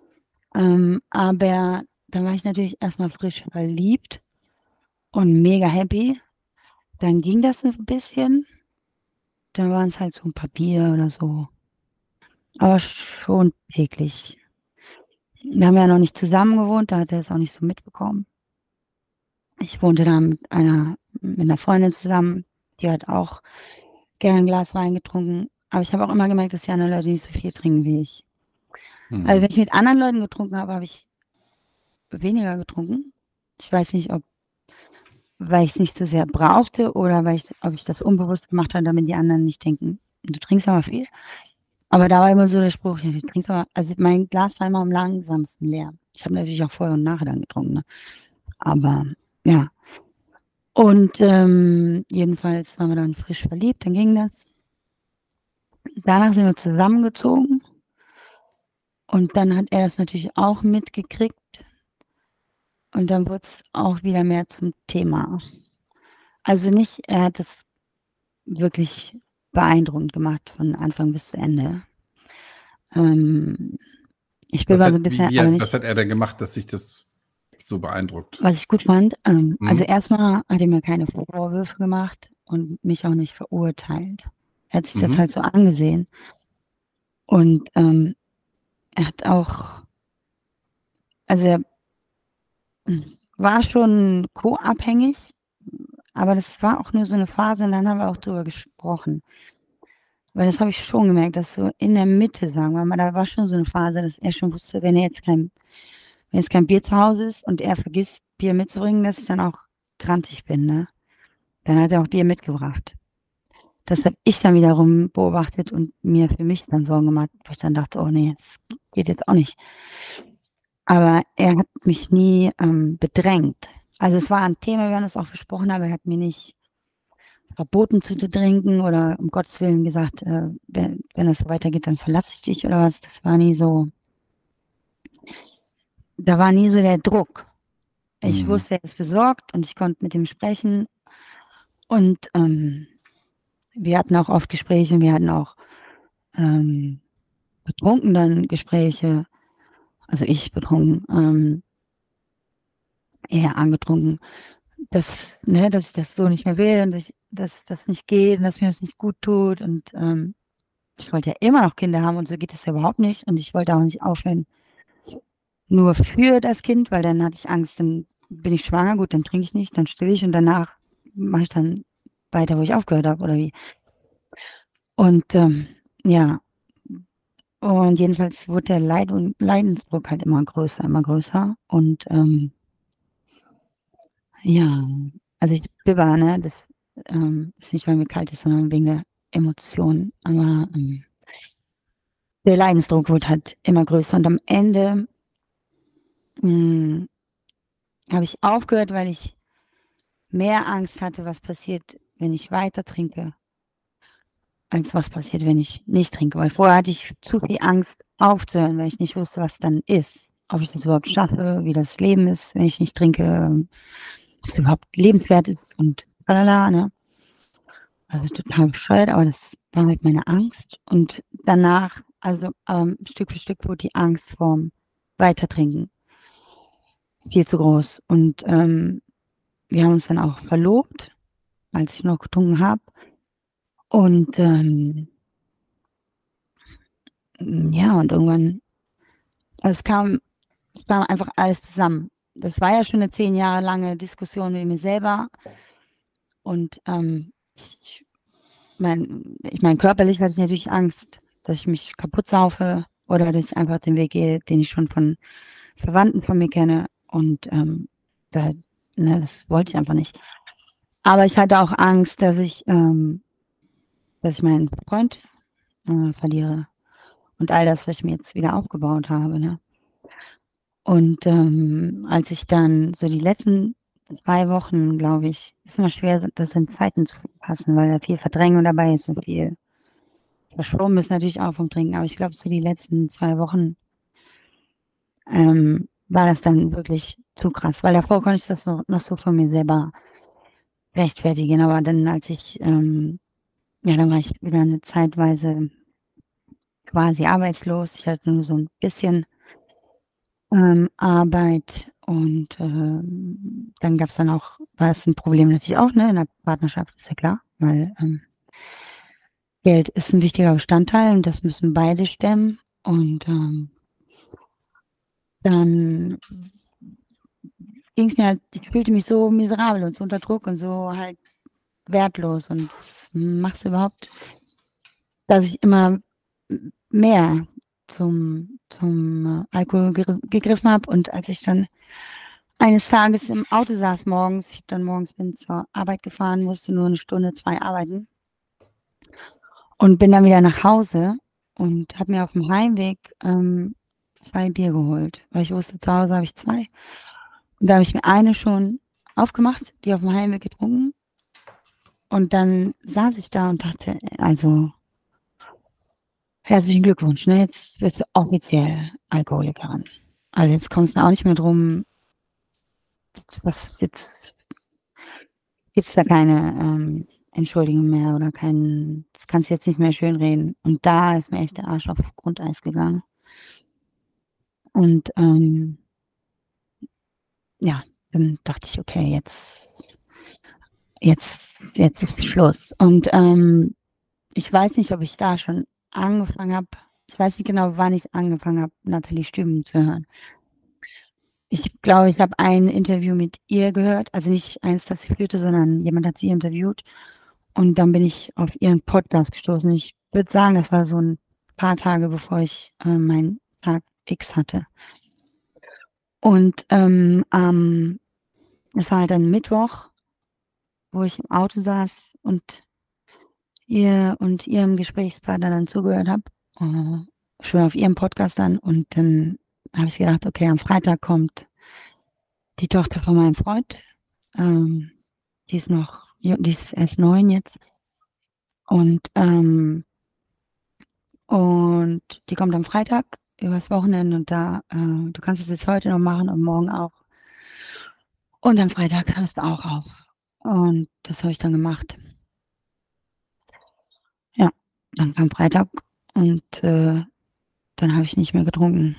Aber dann war ich natürlich erstmal frisch verliebt und mega happy. Dann ging das ein bisschen. Dann waren es halt so ein Papier oder so. Aber schon täglich. Wir haben ja noch nicht zusammen gewohnt, da hat er es auch nicht so mitbekommen. Ich wohnte da mit einer Freundin zusammen, die hat auch gern ein Glas Wein getrunken. Aber ich habe auch immer gemerkt, dass die anderen Leute nicht so viel trinken wie ich. Also wenn Mhm. ich mit anderen Leuten getrunken habe, habe ich weniger getrunken. Ich weiß nicht, weil ich es nicht so sehr brauchte oder ob ich das unbewusst gemacht habe, damit die anderen nicht denken, du trinkst aber viel. Aber da war immer so der Spruch, ja, du trinkst aber, also mein Glas war immer am langsamsten leer. Ich habe natürlich auch vorher und nachher dann getrunken, ne? Aber ja. Und jedenfalls waren wir dann frisch verliebt, dann ging das. Danach sind wir zusammengezogen und dann hat er das natürlich auch mitgekriegt und dann wurde es auch wieder mehr zum Thema. Also nicht, er hat das wirklich beeindruckend gemacht von Anfang bis zu Ende. Ich bin mal so ein bisschen, also Was nicht, hat er denn gemacht, dass sich das so beeindruckt? was ich gut fand. Also Mhm. erstmal hat er mir keine Vorwürfe gemacht und mich auch nicht verurteilt. Er hat sich das Mhm. halt so angesehen und er hat auch, also er war schon co-abhängig, aber das war auch nur so eine Phase und dann haben wir auch drüber gesprochen. Weil das habe ich schon gemerkt, dass so in der Mitte, sagen wir mal, da war schon so eine Phase, dass er schon wusste, wenn jetzt kein Bier zu Hause ist und er vergisst, Bier mitzubringen, dass ich dann auch grantig bin, ne? Dann hat er auch Bier mitgebracht. Das habe ich dann wiederum beobachtet und mir für mich dann Sorgen gemacht, wo ich dann dachte, oh nee, das geht jetzt auch nicht. Aber er hat mich nie bedrängt. Also es war ein Thema, wir haben das auch besprochen, aber er hat mir nicht verboten zu trinken oder um Gottes Willen gesagt, wenn das so weitergeht, dann verlasse ich dich oder was. Das war nie so, da war nie so der Druck. Ich Mhm. wusste, er ist besorgt und ich konnte mit ihm sprechen. Und wir hatten auch oft Gespräche, wir hatten auch ähm, betrunken dann Gespräche, also ich betrunken, eher angetrunken, dass ich das so nicht mehr will und dass das nicht geht und dass mir das nicht gut tut. Und ich wollte ja immer noch Kinder haben und so geht es ja überhaupt nicht. Und ich wollte auch nicht aufhören, nur für das Kind, weil dann hatte ich Angst, dann bin ich schwanger, gut, dann trinke ich nicht, dann still ich und danach mache ich dann weiter, wo ich aufgehört habe oder wie. Und ja, und jedenfalls wurde der Leidensdruck halt immer größer, immer größer. Und ja, also ich bibber, ne, das ist nicht, weil mir kalt ist, sondern wegen der Emotionen. Aber der Leidensdruck wurde halt immer größer. Und am Ende mh, habe ich aufgehört, weil ich mehr Angst hatte, was passiert, wenn ich weiter trinke, als was passiert, wenn ich nicht trinke. Weil vorher hatte ich zu viel Angst aufzuhören, weil ich nicht wusste, was dann ist. Ob ich das überhaupt schaffe, wie das Leben ist, wenn ich nicht trinke, ob es überhaupt lebenswert ist und tralala, ne? Also total bescheuert, aber das war halt meine Angst. Und danach, also Stück für Stück wurde die Angst vorm Weitertrinken viel zu groß. Und wir haben uns dann auch verlobt, als ich noch getrunken habe. Und ja, und irgendwann, also es kam einfach alles zusammen. Das war ja schon eine 10 Jahre lange Diskussion mit mir selber. Und ich mein, körperlich hatte ich natürlich Angst, dass ich mich kaputt saufe oder dass ich einfach den Weg gehe, den ich schon von Verwandten von mir kenne. Und da, ne, das wollte ich einfach nicht. Aber ich hatte auch Angst, dass ich meinen Freund verliere und all das, was ich mir jetzt wieder aufgebaut habe. Ne? Und als ich dann so die letzten 2 Wochen, glaube ich, ist immer schwer, das in Zeiten zu fassen, weil da viel Verdrängung dabei ist und viel verschwommen ist natürlich auch vom Trinken. Aber ich glaube, so die letzten 2 Wochen war das dann wirklich zu krass, weil davor konnte ich das noch so von mir selber rechtfertigen. Aber dann, ja, dann war ich wieder eine Zeitweise quasi arbeitslos. Ich hatte nur so ein bisschen Arbeit und dann gab es dann auch, war das ein Problem natürlich auch, ne, in der Partnerschaft, ist ja klar, weil Geld ist ein wichtiger Bestandteil und das müssen beide stemmen. Und dann ging es mir halt, ich fühlte mich so miserabel und so unter Druck und so halt wertlos. Und was machst du überhaupt, dass ich immer mehr zum Alkohol gegriffen habe. Und als ich dann eines Tages im Auto saß morgens, ich habe dann morgens bin zur Arbeit gefahren, musste nur eine Stunde, zwei arbeiten und bin dann wieder nach Hause und habe mir auf dem Heimweg 2 Bier geholt, weil ich wusste, zu Hause habe ich zwei. Und da habe ich mir eine schon aufgemacht, die auf dem Heimweg getrunken. Und dann saß ich da und dachte, also Herzlichen Glückwunsch, ne? Jetzt bist du offiziell Alkoholikerin. Also, jetzt kommst du auch nicht mehr drum, was jetzt gibt's da keine, Entschuldigung mehr oder das kannst du jetzt nicht mehr schönreden. Und da ist mir echt der Arsch auf Grundeis gegangen. Und, ja, dann dachte ich: „Okay, jetzt ist Schluss.“ Und, ich weiß nicht, ob ich da schon angefangen habe, ich weiß nicht genau, wann ich angefangen habe, Natalie Stüben zu hören. Ich glaube, ich habe ein Interview mit ihr gehört, also nicht eins, das sie führte, sondern jemand hat sie interviewt und dann bin ich auf ihren Podcast gestoßen. Ich würde sagen, das war so 'n paar Tage, bevor ich, meinen Tag X hatte. Und, das war halt dann Mittwoch, wo ich im Auto saß und ihrem Gesprächspartner dann zugehört habe, schon auf ihrem Podcast dann und dann habe ich gedacht: „Okay, am Freitag kommt die Tochter von meinem Freund.“ Ähm, die ist erst 9 jetzt und, die kommt am Freitag übers Wochenende und du kannst es jetzt heute noch machen und morgen auch. Und am Freitag hörst du auch auf. Und das habe ich dann gemacht. Ja, dann kam Freitag und, dann habe ich nicht mehr getrunken.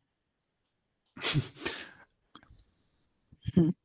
Hm.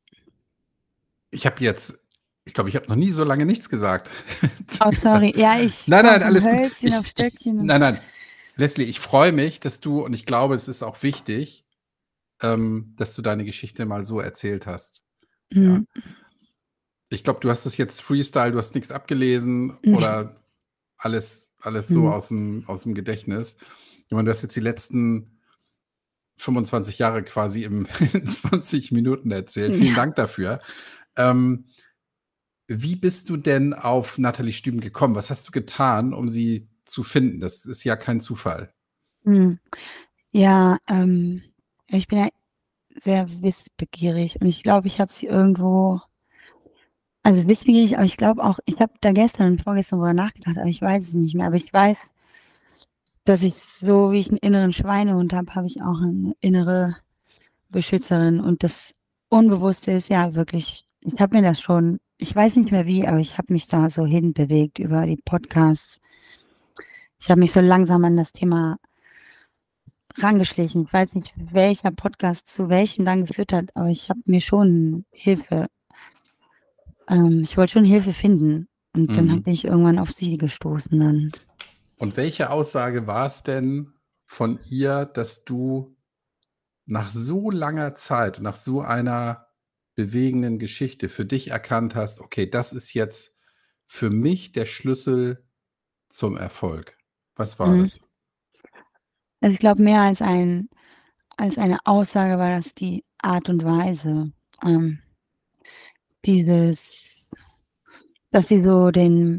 Ich glaube, ich habe noch nie so lange nichts gesagt. Oh, sorry. Ja, ich Nein, komme nein, von alles gut. Hölzchen auf Stöckchen und Nein. Leslie, ich freue mich, und ich glaube, es ist auch wichtig, dass du deine Geschichte mal so erzählt hast. Ja. mhm. Ich glaube, du hast es jetzt Freestyle, du hast nichts abgelesen Ne. oder alles so Mhm. aus dem Gedächtnis. Ich meine, du hast jetzt die letzten 25 Jahre quasi in 20 Minuten erzählt. Vielen Ja. Dank dafür. Ähm, Wie bist du denn auf Natalie Stüben gekommen? Was hast du getan, um sie zu finden? Das ist ja kein Zufall. Mhm. Ja, ich bin ja sehr wissbegierig und ich glaube, ich habe sie irgendwo, also wissbegierig, aber ich glaube auch, ich habe da gestern und vorgestern drüber nachgedacht, aber ich weiß es nicht mehr. Aber ich weiß, dass ich, so wie ich 'n inneren Schweinehund habe, habe ich auch 'ne innere Beschützerin und das Unbewusste ist ja wirklich, ich habe mir das schon, ich weiß nicht mehr wie, aber ich habe mich da so hinbewegt über die Podcasts. Ich habe mich so langsam an das Thema rangeschlichen. Ich weiß nicht, welcher Podcast zu welchem dann geführt hat, aber ich habe mir schon Hilfe, ich wollte schon Hilfe finden und dann Mhm. bin ich irgendwann auf sie gestoßen dann. Und welche Aussage war es denn von ihr, dass du nach so langer Zeit, nach so einer bewegenden Geschichte für dich erkannt hast: „Okay, das ist jetzt für mich der Schlüssel zum Erfolg?“ Was war Mhm. das? Also, ich glaube, mehr als eine Aussage war das die Art und Weise, ähm, dieses, dass sie so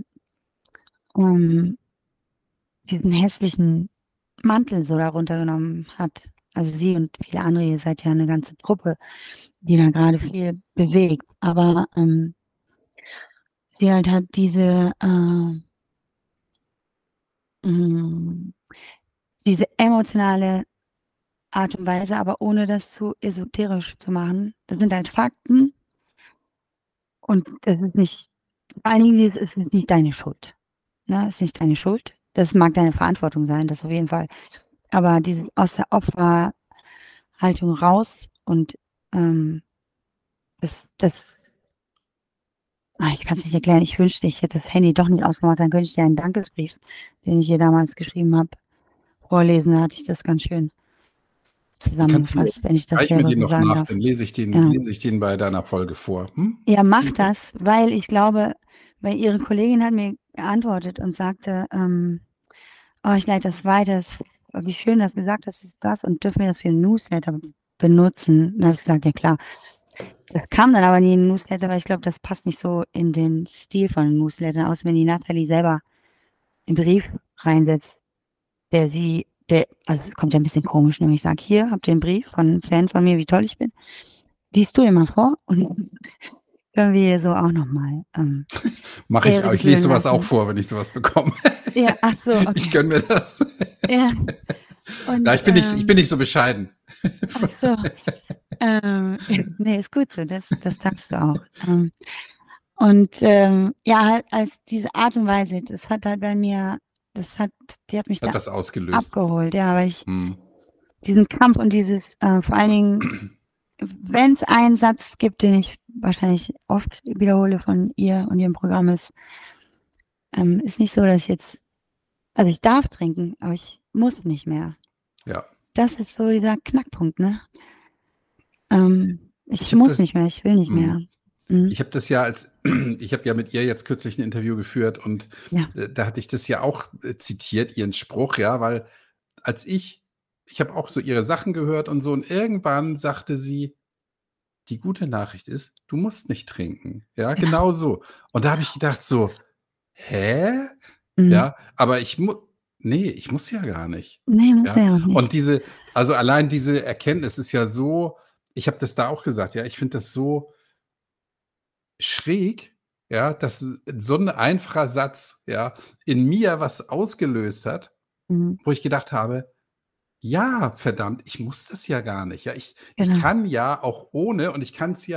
ähm diesen hässlichen Mantel so darunter genommen hat. Also, sie und viele andere, ihr seid ja 'ne ganze Truppe, die da grade viel bewegt. Aber, sie halt hat hm, diese emotionale Art und Weise, aber ohne das zu esoterisch zu machen. Das sind halt Fakten und das ist nicht, vor allen Dingen dieses: „Es ist nicht deine Schuld“, ne? Ist nicht deine Schuld. Das mag deine Verantwortung sein, das auf jeden Fall. Aber dieses aus der Opferhaltung raus und, ähm, das ich kann's nicht erklären. Ich wünschte, ich hätte das Handy doch nicht ausgemacht, dann könnte ich dir einen Dankesbrief, den ich ihr damals geschrieben habe, vorlesen. Da hatte ich das ganz schön Kannst du zusammengefasst, wenn ich das reich mir selber den so noch sagen nach, darf. dann Ja. lese ich den bei deiner Folge vor, hm? Ja, Ist das mach okay? das, weil ich glaube, weil ihre Kollegin hat mir geantwortet und sagte, „Oh, ich leite das weiter. Wie schön, dass du gesagt hast, das und dürfen wir das für 'n Newsletter benutzen?“ Dann habe ich gesagt: „Ja klar.“ Das kam dann aber nie in 'n Newsletter, weil ich glaube, das passt nicht so in den Stil von Newslettern, außer wenn die Natalie selber 'n Brief reinsetzt, also, es kommt ja 'n bisschen komisch, ne, wenn ich sage: „Hier, habt ihr 'n Brief von 'n Fan von mir, wie toll ich bin. Liest du den mal vor und können wir so auch noch mal, Mache ich Ehre auch. Ich lese gebühren so was auch lassen.“ vor, wenn ich so was bekomme. Ja, ach so, Ich okay. gönne mir das. Ja, Na, und, ich bin nicht so bescheiden. ach so, ne, ist gut so, das darfst du auch. Und, ja, halt als diese Art und Weise, das hat halt bei mir die hat mich Hat da was ausgelöst. abgeholt, ja, weil ich Hm. diesen Kampf und dieses, vor allen Dingen, wenn's einen Satz gibt, den ich wahrscheinlich oft wiederhole von ihr und ihrem Programm ist nicht so, dass ich jetzt also, ich darf trinken, aber ich muss nicht mehr. Ja. Das ist so dieser Knackpunkt, ne? Ich Ich habe muss das, nicht mehr, ich will nicht hm. mehr. Mhm. Ich habe das ja ich habe ja mit ihr jetzt kürzlich ein Interview geführt und Ja, da hatte ich das ja auch zitiert, ihren Spruch, ja, weil als ich habe auch so ihre Sachen gehört und so und irgendwann sagte sie: „Die gute Nachricht ist, du musst nicht trinken." Ja, ja, genau so. Und da habe ich gedacht so: „Hä?" mhm. Ja, aber ich muss ja gar nicht. Ne, muss er Ja, ja auch und nicht. allein diese Erkenntnis ist ja so, ich habe das da auch gesagt, ja, ich finde das so schräg, ja, dass so 'n einfacher Satz, ja, in mir was ausgelöst hat, Mhm, wo ich gedacht habe: „Ja, verdammt, ich muss das ja gar nicht. Ja, ich genau. kann ja auch ohne und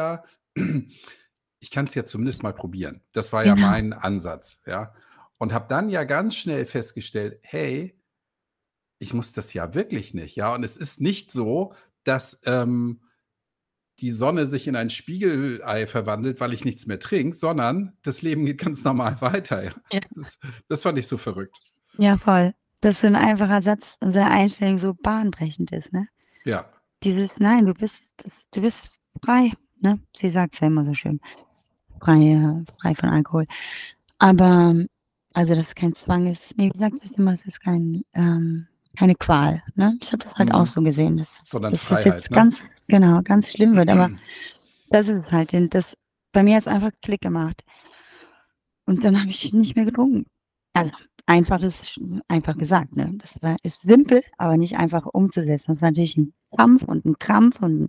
ich kann's ja zumindest mal probieren." Das war ja Genau, mein Ansatz, ja? Und habe dann ja ganz schnell festgestellt: „Hey, ich muss das ja wirklich nicht", ja? Und es ist nicht so, dass, die Sonne sich in ein Spiegelei verwandelt, weil ich nichts mehr trinke, sondern das Leben geht ganz normal weiter, ja. ja. Das fand ich so verrückt. Ja, voll. Dass so 'n einfacher Satz und so 'ne Einstellung so bahnbrechend ist, ne? Ja, Dieses: „Nein, du bist frei", ne? Sie sagt's ja immer so schön, frei von Alkohol. Aber also, dass es kein Zwang ist. Ne, wie sagt sie immer, es ist keine Qual, ne? Ich habe das halt auch mhm. so gesehen, Sondern dass das Freiheit, jetzt ne? ganz genau, ganz schlimm wird, aber das ist es halt, denn das bei mir hat's einfach Klick gemacht. Und dann habe ich nicht mehr getrunken. Also, einfach gesagt, ne? Ist simpel, aber nicht einfach umzusetzen. Das war natürlich 'n Kampf und 'n Krampf und 'n,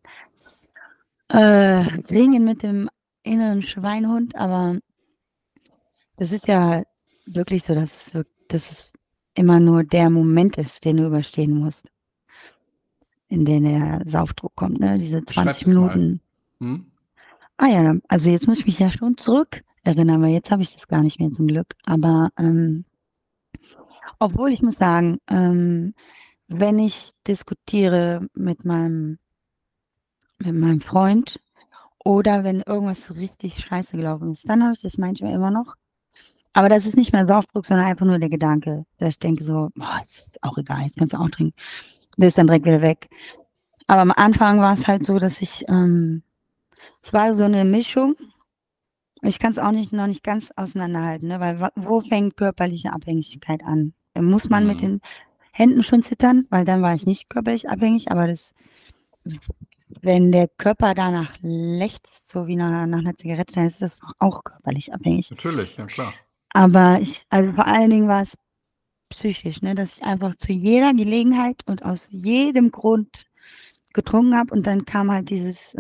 Ringen mit dem inneren Schweinehund, aber das ist ja wirklich so, dass es immer nur der Moment ist, den du überstehen musst, in den der Saufdruck kommt, ne? Diese Beschreib 20 das mal. Minuten. Mhm. Ah ja, also jetzt muss ich mich ja schon zurückerinnern, weil jetzt habe ich das gar nicht mehr zum Glück. Aber, obwohl ich muss sagen, wenn ich diskutiere mit meinem Freund oder wenn irgendwas so richtig scheiße gelaufen ist, dann habe ich das manchmal immer noch. Aber das ist nicht mehr Saufdruck, sondern einfach nur der Gedanke, dass ich denke so: „Boah, ist auch egal, jetzt kannst du auch trinken." Der ist dann direkt wieder weg. Aber am Anfang war's halt so, dass es war so 'ne Mischung. Ich kann's auch noch nicht ganz auseinanderhalten, ne, weil wa wo fängt körperliche Abhängigkeit an? Muss man mit Mhm. den Händen schon zittern? Weil dann war ich nicht körperlich abhängig, aber wenn der Körper danach lechzt, so wie nach 'ner Zigarette, dann ist das doch auch körperlich abhängig. Natürlich, ja klar. Aber also, vor allen Dingen war's psychisch, ne, dass ich einfach zu jeder Gelegenheit und aus jedem Grund getrunken habe und dann kam halt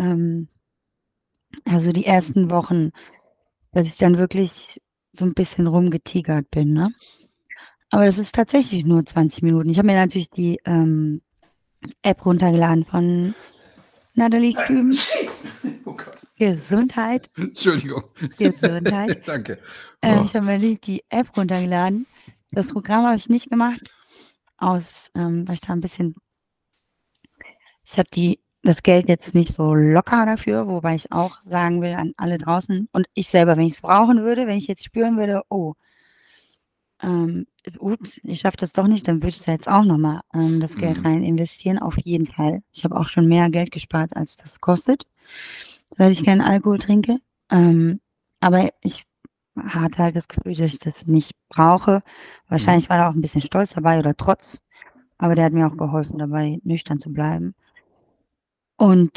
also, die ersten Wochen, dass ich dann wirklich so 'n bisschen rumgetigert bin, ne? Aber das ist tatsächlich nur 20 Minuten. Ich habe mir natürlich die, App runtergeladen von Natalie Stüben. Oh Gott. Gesundheit, Entschuldigung. Gesundheit. Danke. Oh. Ich habe mir natürlich die App runtergeladen. Das Programm habe ich nicht gemacht weil ich da 'n bisschen ich habe das Geld jetzt nicht so locker dafür, wobei ich auch sagen will an alle draußen und ich selber, wenn ich's brauchen würde, wenn ich jetzt spüren würde: „Oh, ähm, ups, ich schaffe das doch nicht", dann würde ich da jetzt auch noch mal, das Geld Mhm. rein investieren, auf jeden Fall. Ich habe auch schon mehr Geld gespart, als das kostet, seit ich keinen Alkohol trinke. Aber ich hatte halt das Gefühl, dass ich das nicht brauche. Mhm. Wahrscheinlich war da auch 'n bisschen Stolz dabei oder Trotz, aber der hat mir auch geholfen, dabei nüchtern zu bleiben. Und,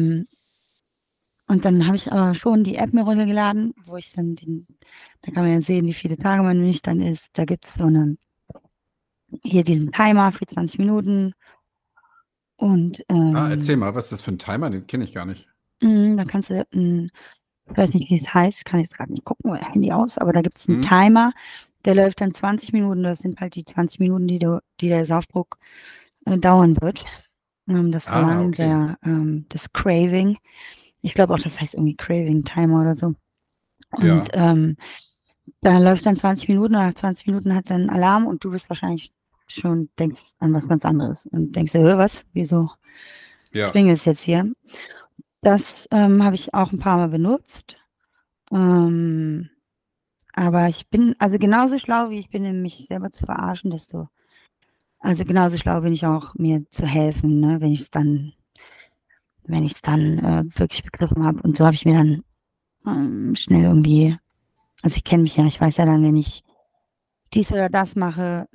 und dann habe ich aber schon die App mir runtergeladen, wo ich dann da kann man ja sehen, wie viele Tage man nüchtern ist. Da gibt's hier diesen Timer für 20 Minuten und, Ah, erzähl mal, was ist das für 'n Timer? Den kenne ich gar nicht. da kannst du ich weiß nicht, wie es heißt, kann jetzt grad nicht gucken, Handy aus, aber da gibt's 'n Mhm. Timer, der läuft dann 20 Minuten. Das sind halt die 20 Minuten, die der Saufdruck dauern wird. Das Verlangen, Okay. das Craving. Ich glaube auch, das heißt irgendwie Craving Timer oder so. Und Ja. da läuft dann 20 Minuten und nach 20 Minuten hat dann Alarm und du bist wahrscheinlich schon, denkst an was ganz anderes und denkst dir, was? Wieso Ja. klingelt es jetzt hier? Das habe ich auch ein paar Mal benutzt. Ähm, aber ich bin also genauso schlau, wie ich bin, in mich selber zu verarschen, also genauso schlau bin ich auch, mir zu helfen, ne, wenn ich es dann wirklich begriffen habe. Und so habe ich mir dann schnell irgendwie, also ich kenne mich ja, ich weiß ja dann, wenn ich dies oder das mache,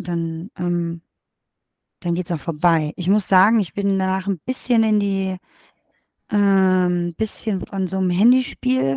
dann geht es auch vorbei. Ich muss sagen, ich bin danach ein bisschen bisschen von so einem Handyspiel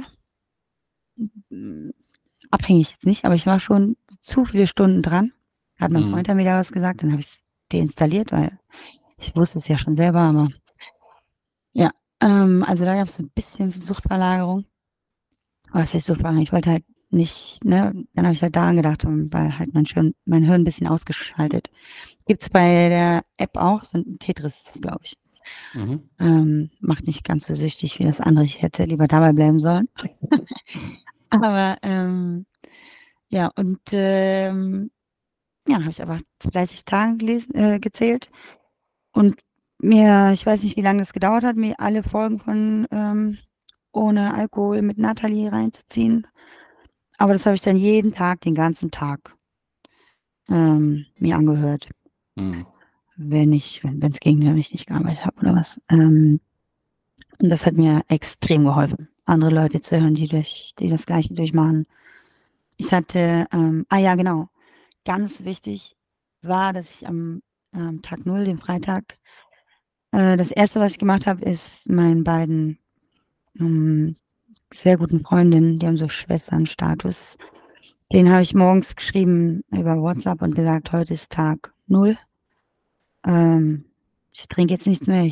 abhängig jetzt nicht, aber ich war schon zu viele Stunden dran. Hat mein Mhm. Freund dann wieder was gesagt, dann habe ich es deinstalliert, weil ich wusste es ja schon selber, aber ja. Also da gab es so ein bisschen Suchtverlagerung. Aber was heißt Suchtverlagerung? Ich wollte halt nicht, ne, dann habe ich halt daran gedacht und weil halt mein Hirn ein bisschen ausgeschaltet. Gibt's bei der App auch, so ein Tetris, glaube ich. Mhm. Macht nicht ganz so süchtig wie das andere. Ich hätte lieber dabei bleiben sollen. Aber ja, und ja, habe ich aber fleißig Tage gezählt und ich weiß nicht, wie lange das gedauert hat, mir alle Folgen von Ohne Alkohol mit Natalie reinzuziehen. Aber das habe ich dann jeden Tag, den ganzen Tag mir angehört, Mhm. wenn es ging, wenn ich nicht gearbeitet habe oder was. Und das hat mir extrem geholfen, andere Leute zu hören, die das Gleiche durchmachen. Ich hatte, ja, genau, ganz wichtig war, dass ich am Tag Null, den Freitag, das erste, was ich gemacht habe, ist meinen beiden ähm, sehr guten Freundinnen, die haben so Schwesternstatus, den habe ich morgens geschrieben über WhatsApp und gesagt, heute ist Tag Null. Ähm, ich trinke jetzt nichts mehr.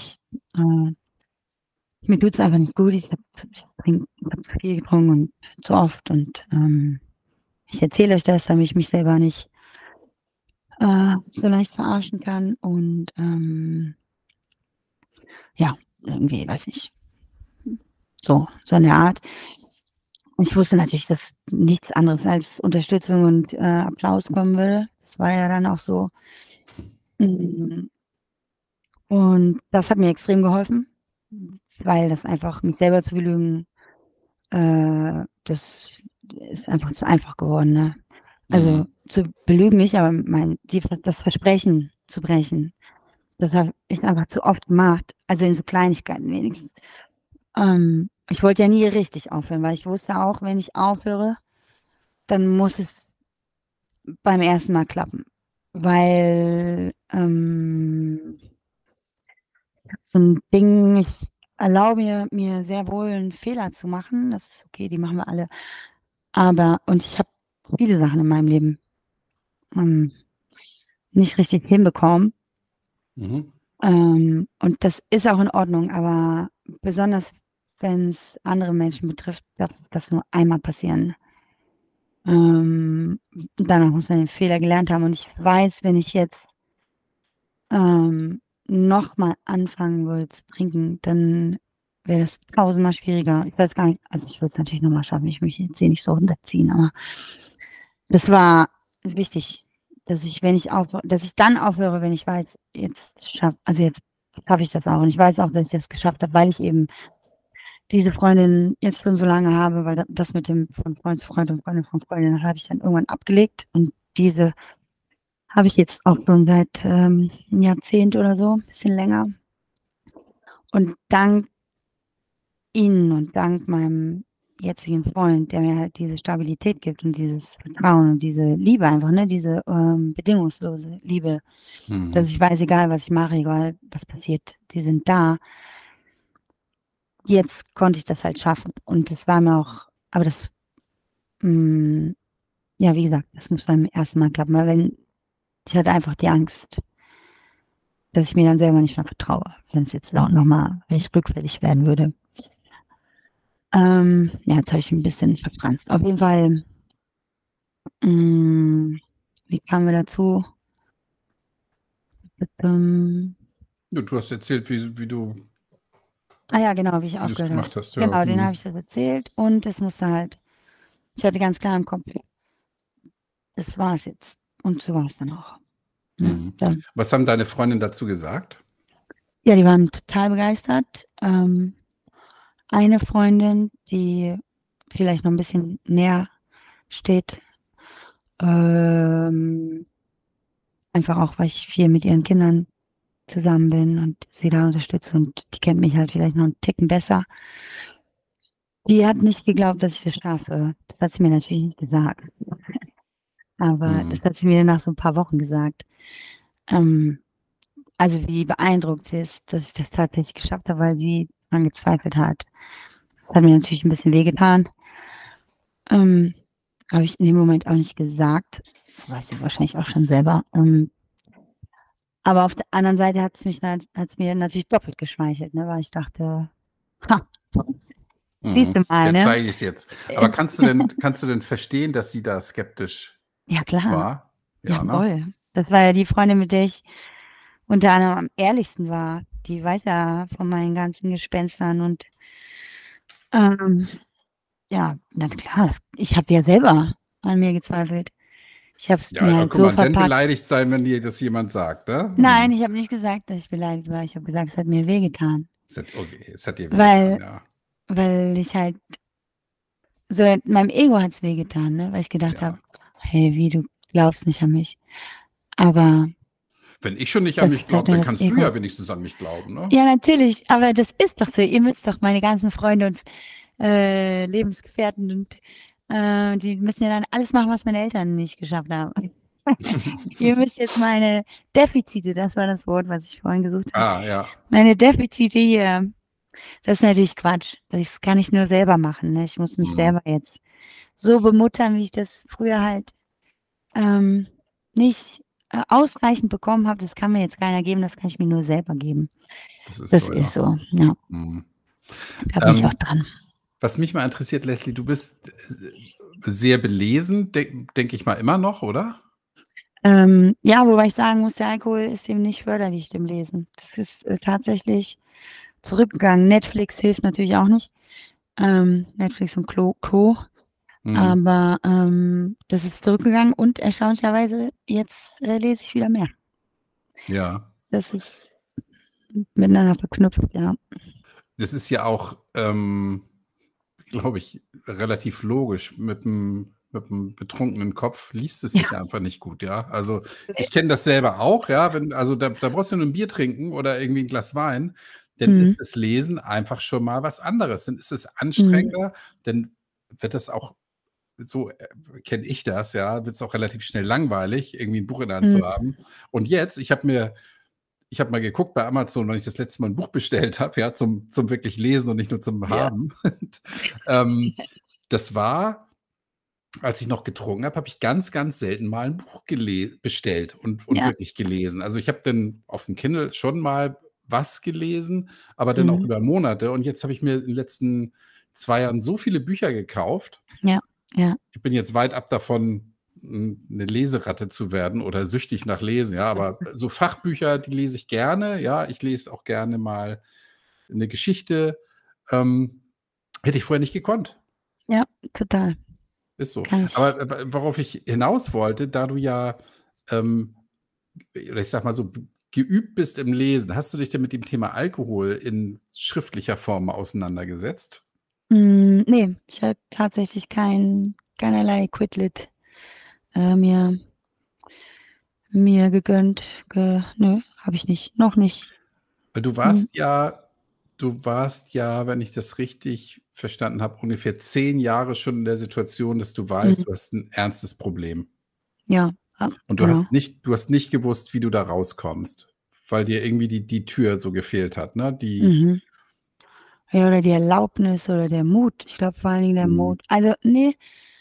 Mir tut es einfach nicht gut. Ich hab zu viel getrunken und zu oft und ich erzähle euch das, damit ich mich selber nicht so leicht verarschen kann und ja, irgendwie, weiß nicht, so eine Art. Und ich wusste natürlich, dass nichts anderes als Unterstützung und Applaus kommen würde. Das war ja dann auch so. Mm, Und das hat mir extrem geholfen, weil das einfach, mich selber zu belügen, das ist einfach zu einfach geworden, ne? Also, Mhm. zu belügen nicht, aber das Versprechen zu brechen, das habe ich einfach zu oft gemacht, also in so Kleinigkeiten wenigstens. Ich wollte ja nie richtig aufhören, weil ich wusste auch, wenn ich aufhöre, dann muss es beim ersten Mal klappen, weil so ein Ding, ich erlaube mir sehr wohl einen Fehler zu machen. Das ist okay, die machen wir alle. Und ich habe viele Sachen in meinem Leben ähm, nicht richtig hinbekommen. Mhm. Und das ist auch in Ordnung, aber besonders wenn es andere Menschen betrifft, darf das nur einmal passieren. Danach muss man den Fehler gelernt haben. Und ich weiß, wenn ich jetzt noch mal anfangen würde zu trinken, dann wäre das tausendmal schwieriger. Ich weiß gar nicht, also ich würde es natürlich noch mal schaffen, ich möchte jetzt hier nicht so runterziehen, aber das war wichtig, dass ich dann aufhöre, wenn ich weiß, jetzt schaffe ich das auch. Und ich weiß auch, dass ich das geschafft habe, weil ich eben diese Freundin jetzt schon so lange habe, weil das mit dem von Freund zu Freund und Freundin von Freundin, das habe ich dann irgendwann abgelegt und diese habe ich jetzt auch schon seit 'n Jahrzehnt oder so, bisschen länger. Und dank Ihnen und dank meinem jetzigen Freund, der mir halt diese Stabilität gibt und dieses Vertrauen und diese Liebe einfach, ne, diese bedingungslose Liebe, dass Mhm. ich weiß, egal was ich mache, egal was passiert, die sind da. Jetzt konnte ich das halt schaffen und das war mir auch, aber hm, ja, wie gesagt, das muss beim ersten Mal klappen, weil wenn ich hatte einfach die Angst, dass ich mir dann selber nicht mehr vertraue, wenn es jetzt noch mal wenn ich rückfällig werden würde. Ja, jetzt habe ich ein bisschen verfranst. Auf jeden Fall, Wie kamen wir dazu? Ähm, Ja, du hast erzählt, wie du ja, genau, wie ich wie du es aufgehört habe. gemacht hast. Ja. Genau, denen habe ich das erzählt und es musste halt, ich hatte ganz klar im Kopf, das war es jetzt. Und so war es dann auch. Ne? Mhm. Dann, Was haben deine Freundinnen dazu gesagt? ja, die waren total begeistert. Eine Freundin, die vielleicht noch ein bisschen näher steht, ähm, einfach auch, weil ich viel mit ihren Kindern zusammen bin und sie da unterstütze und die kennt mich halt vielleicht noch einen Ticken besser. Die hat nicht geglaubt, dass ich das schaffe. Das hat sie mir natürlich nicht gesagt. Aber Mhm. das hat sie mir nach so ein paar Wochen gesagt. Ähm, also wie beeindruckt sie ist, dass ich das tatsächlich geschafft habe, weil sie daran gezweifelt hat. Das hat mir natürlich ein bisschen wehgetan. Ähm, habe ich in dem Moment auch nicht gesagt. Das weiß sie wahrscheinlich auch schon selber. Aber auf der anderen Seite hat's mir natürlich doppelt geschmeichelt, ne, weil ich dachte, ha, siehst Mhm. du mal, Der ne? zeige ich es jetzt. Aber Äh, kannst du denn verstehen, dass sie da skeptisch Ja, klar. war? Ja, Ja, ne? voll. Das war ja die Freundin, mit der ich unter anderem am ehrlichsten war. Die weiß ja von meinen ganzen Gespenstern und ähm, ja, na klar, ich habe ja selber an mir gezweifelt. Ich habe es Ja, mir halt guck so mal, denn verpackt. beleidigt sein, wenn dir das jemand sagt, ne? Nein, Mhm. ich habe nicht gesagt, dass ich beleidigt war. Ich habe gesagt, es hat mir wehgetan. Okay, es hat dir wehgetan, Weil, ja. weil ich halt, so in meinem Ego hat es wehgetan, ne? Weil ich gedacht habe, Ja. hey, wie, du glaubst nicht an mich. Aber Wenn ich schon nicht an das mich ist halt glaube, nur dann das kannst du Ego. ja wenigstens an mich glauben, ne? Ja, natürlich, aber das ist doch so. Ihr müsst doch, meine ganzen Freunde und Lebensgefährten und die müssen ja dann alles machen, was meine Eltern nicht geschafft haben. Ihr müsst jetzt meine Defizite, das war das Wort, was ich vorhin gesucht habe, Ah, ja. meine Defizite hier, das ist natürlich Quatsch. Das kann ich nur selber machen. Ne? Ich muss mich Mhm. selber jetzt so bemuttern, wie ich das früher halt ähm, nicht ausreichend bekommen habe. Das kann mir jetzt keiner geben, das kann ich mir nur selber geben. Das ist Das so, ist ja. so, ja. Mhm. Da bin ich auch Ähm, dran. was mich mal interessiert, Leslie, du bist sehr belesen, denke ich mal immer noch, oder? Ja, wobei ich sagen muss, der Alkohol ist eben nicht förderlich, dem Lesen. Das ist tatsächlich zurückgegangen. Netflix hilft natürlich auch nicht. Netflix und Co. Mhm. Aber das ist zurückgegangen und erstaunlicherweise jetzt lese ich wieder mehr. Ja. Das ist miteinander verknüpft, ja. Das ist ja auch, glaube ich, relativ logisch. Mit 'm betrunkenen Kopf liest es Ja, sich einfach nicht gut, ja? Also, ne. ich kenne das selber auch, ja, da brauchst du nur 'n Bier trinken oder irgendwie 'n Glas Wein, dann Mhm. ist das Lesen einfach schon mal was anderes. Dann ist es Mhm. anstrengender, dann wird das auch so, kenne ich das, ja, wird's auch relativ schnell langweilig, irgendwie 'n Buch in der Hand zu Mhm. haben. Und jetzt, ich habe mal geguckt bei Amazon, wann ich das letzte Mal 'n Buch bestellt habe, ja, zum wirklich Lesen und nicht nur zum Ja. Haben. Und, ähm, das war, als ich noch getrunken habe, habe ich ganz, ganz selten mal 'n Buch bestellt und Ja. wirklich gelesen. Also, ich habe dann auf dem Kindle schon mal was gelesen, aber dann auch Mhm. über Monate. Und jetzt habe ich mir in den letzten 2 Jahren so viele Bücher gekauft. Ja. Ja. Ich bin jetzt weit ab davon, 'ne Leseratte zu werden oder süchtig nach Lesen, ja, aber so Fachbücher, die lese ich gerne, ja. Ich lese auch gerne mal 'ne Geschichte. Ähm, hätte ich vorher nicht gekonnt. Ja, total. Ist so. Kann ich. Aber, worauf ich hinaus wollte, da du ja, ähm, oder ich sage mal so, geübt bist im Lesen, hast du dich denn mit dem Thema Alkohol in schriftlicher Form mal auseinandergesetzt? Ne, ich habe tatsächlich keinerlei Quidlit mir gegönnt. Nö, habe ich nicht. Noch nicht. Weil Mhm. du warst ja, wenn ich das richtig verstanden habe, ungefähr 10 Jahre schon in der Situation, dass du Mhm. weißt, du hast 'n ernstes Problem. Ja, Und genau. du hast nicht gewusst, wie du da rauskommst, weil dir irgendwie die Tür so gefehlt hat, ne? Mhm. Ja, oder die Erlaubnis oder der Mut. Ich glaube vor allen Dingen der Mhm, Mut. Also, ne,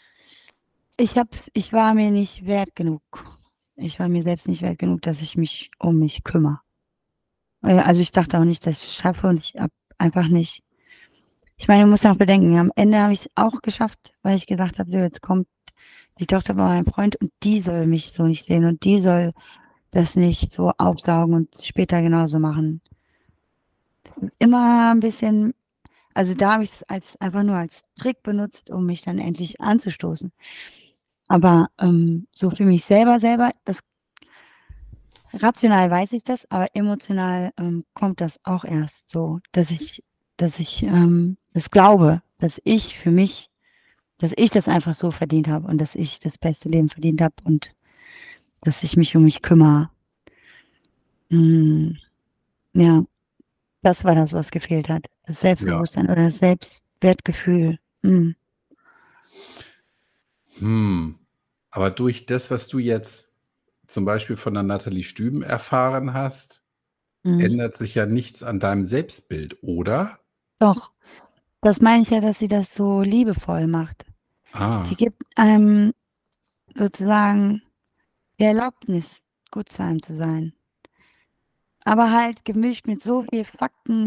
ich war mir nicht wert genug. Ich war mir selbst nicht wert genug, dass ich mich um mich kümmere. Also, ich dachte auch nicht, dass ich's schaffe und ich habe einfach nicht, ich meine, du musst ja auch bedenken, am Ende habe ich's auch geschafft, weil ich gesagt habe: „So, jetzt kommt die Tochter von meinem Freund und die soll mich so nicht sehen und die soll das nicht so aufsaugen und später genauso machen. Das ist immer ein bisschen, also da habe ich es als einfach nur als Trick benutzt, um mich dann endlich anzustoßen. Aber so für mich selber, das rational weiß ich das, aber emotional kommt das auch erst so, dass ich das glaube, dass ich für mich, dass ich das einfach so verdient habe und dass ich das beste Leben verdient habe und dass ich mich um mich kümmere. Mm, ja, das war das, was gefehlt hat. Das Ja. Selbstbewusstsein oder das Selbstwertgefühl. Mm, Hm. Aber durch das, was du jetzt zum Beispiel von der Nathalie Stüben erfahren hast, mm. ändert sich ja nichts an deinem Selbstbild, oder? Doch, das meine ich ja, dass sie das so liebevoll macht. Die Ah. gibt einem sozusagen die Erlaubnis, gut zu einem zu sein. Aber halt gemischt mit so viel Fakten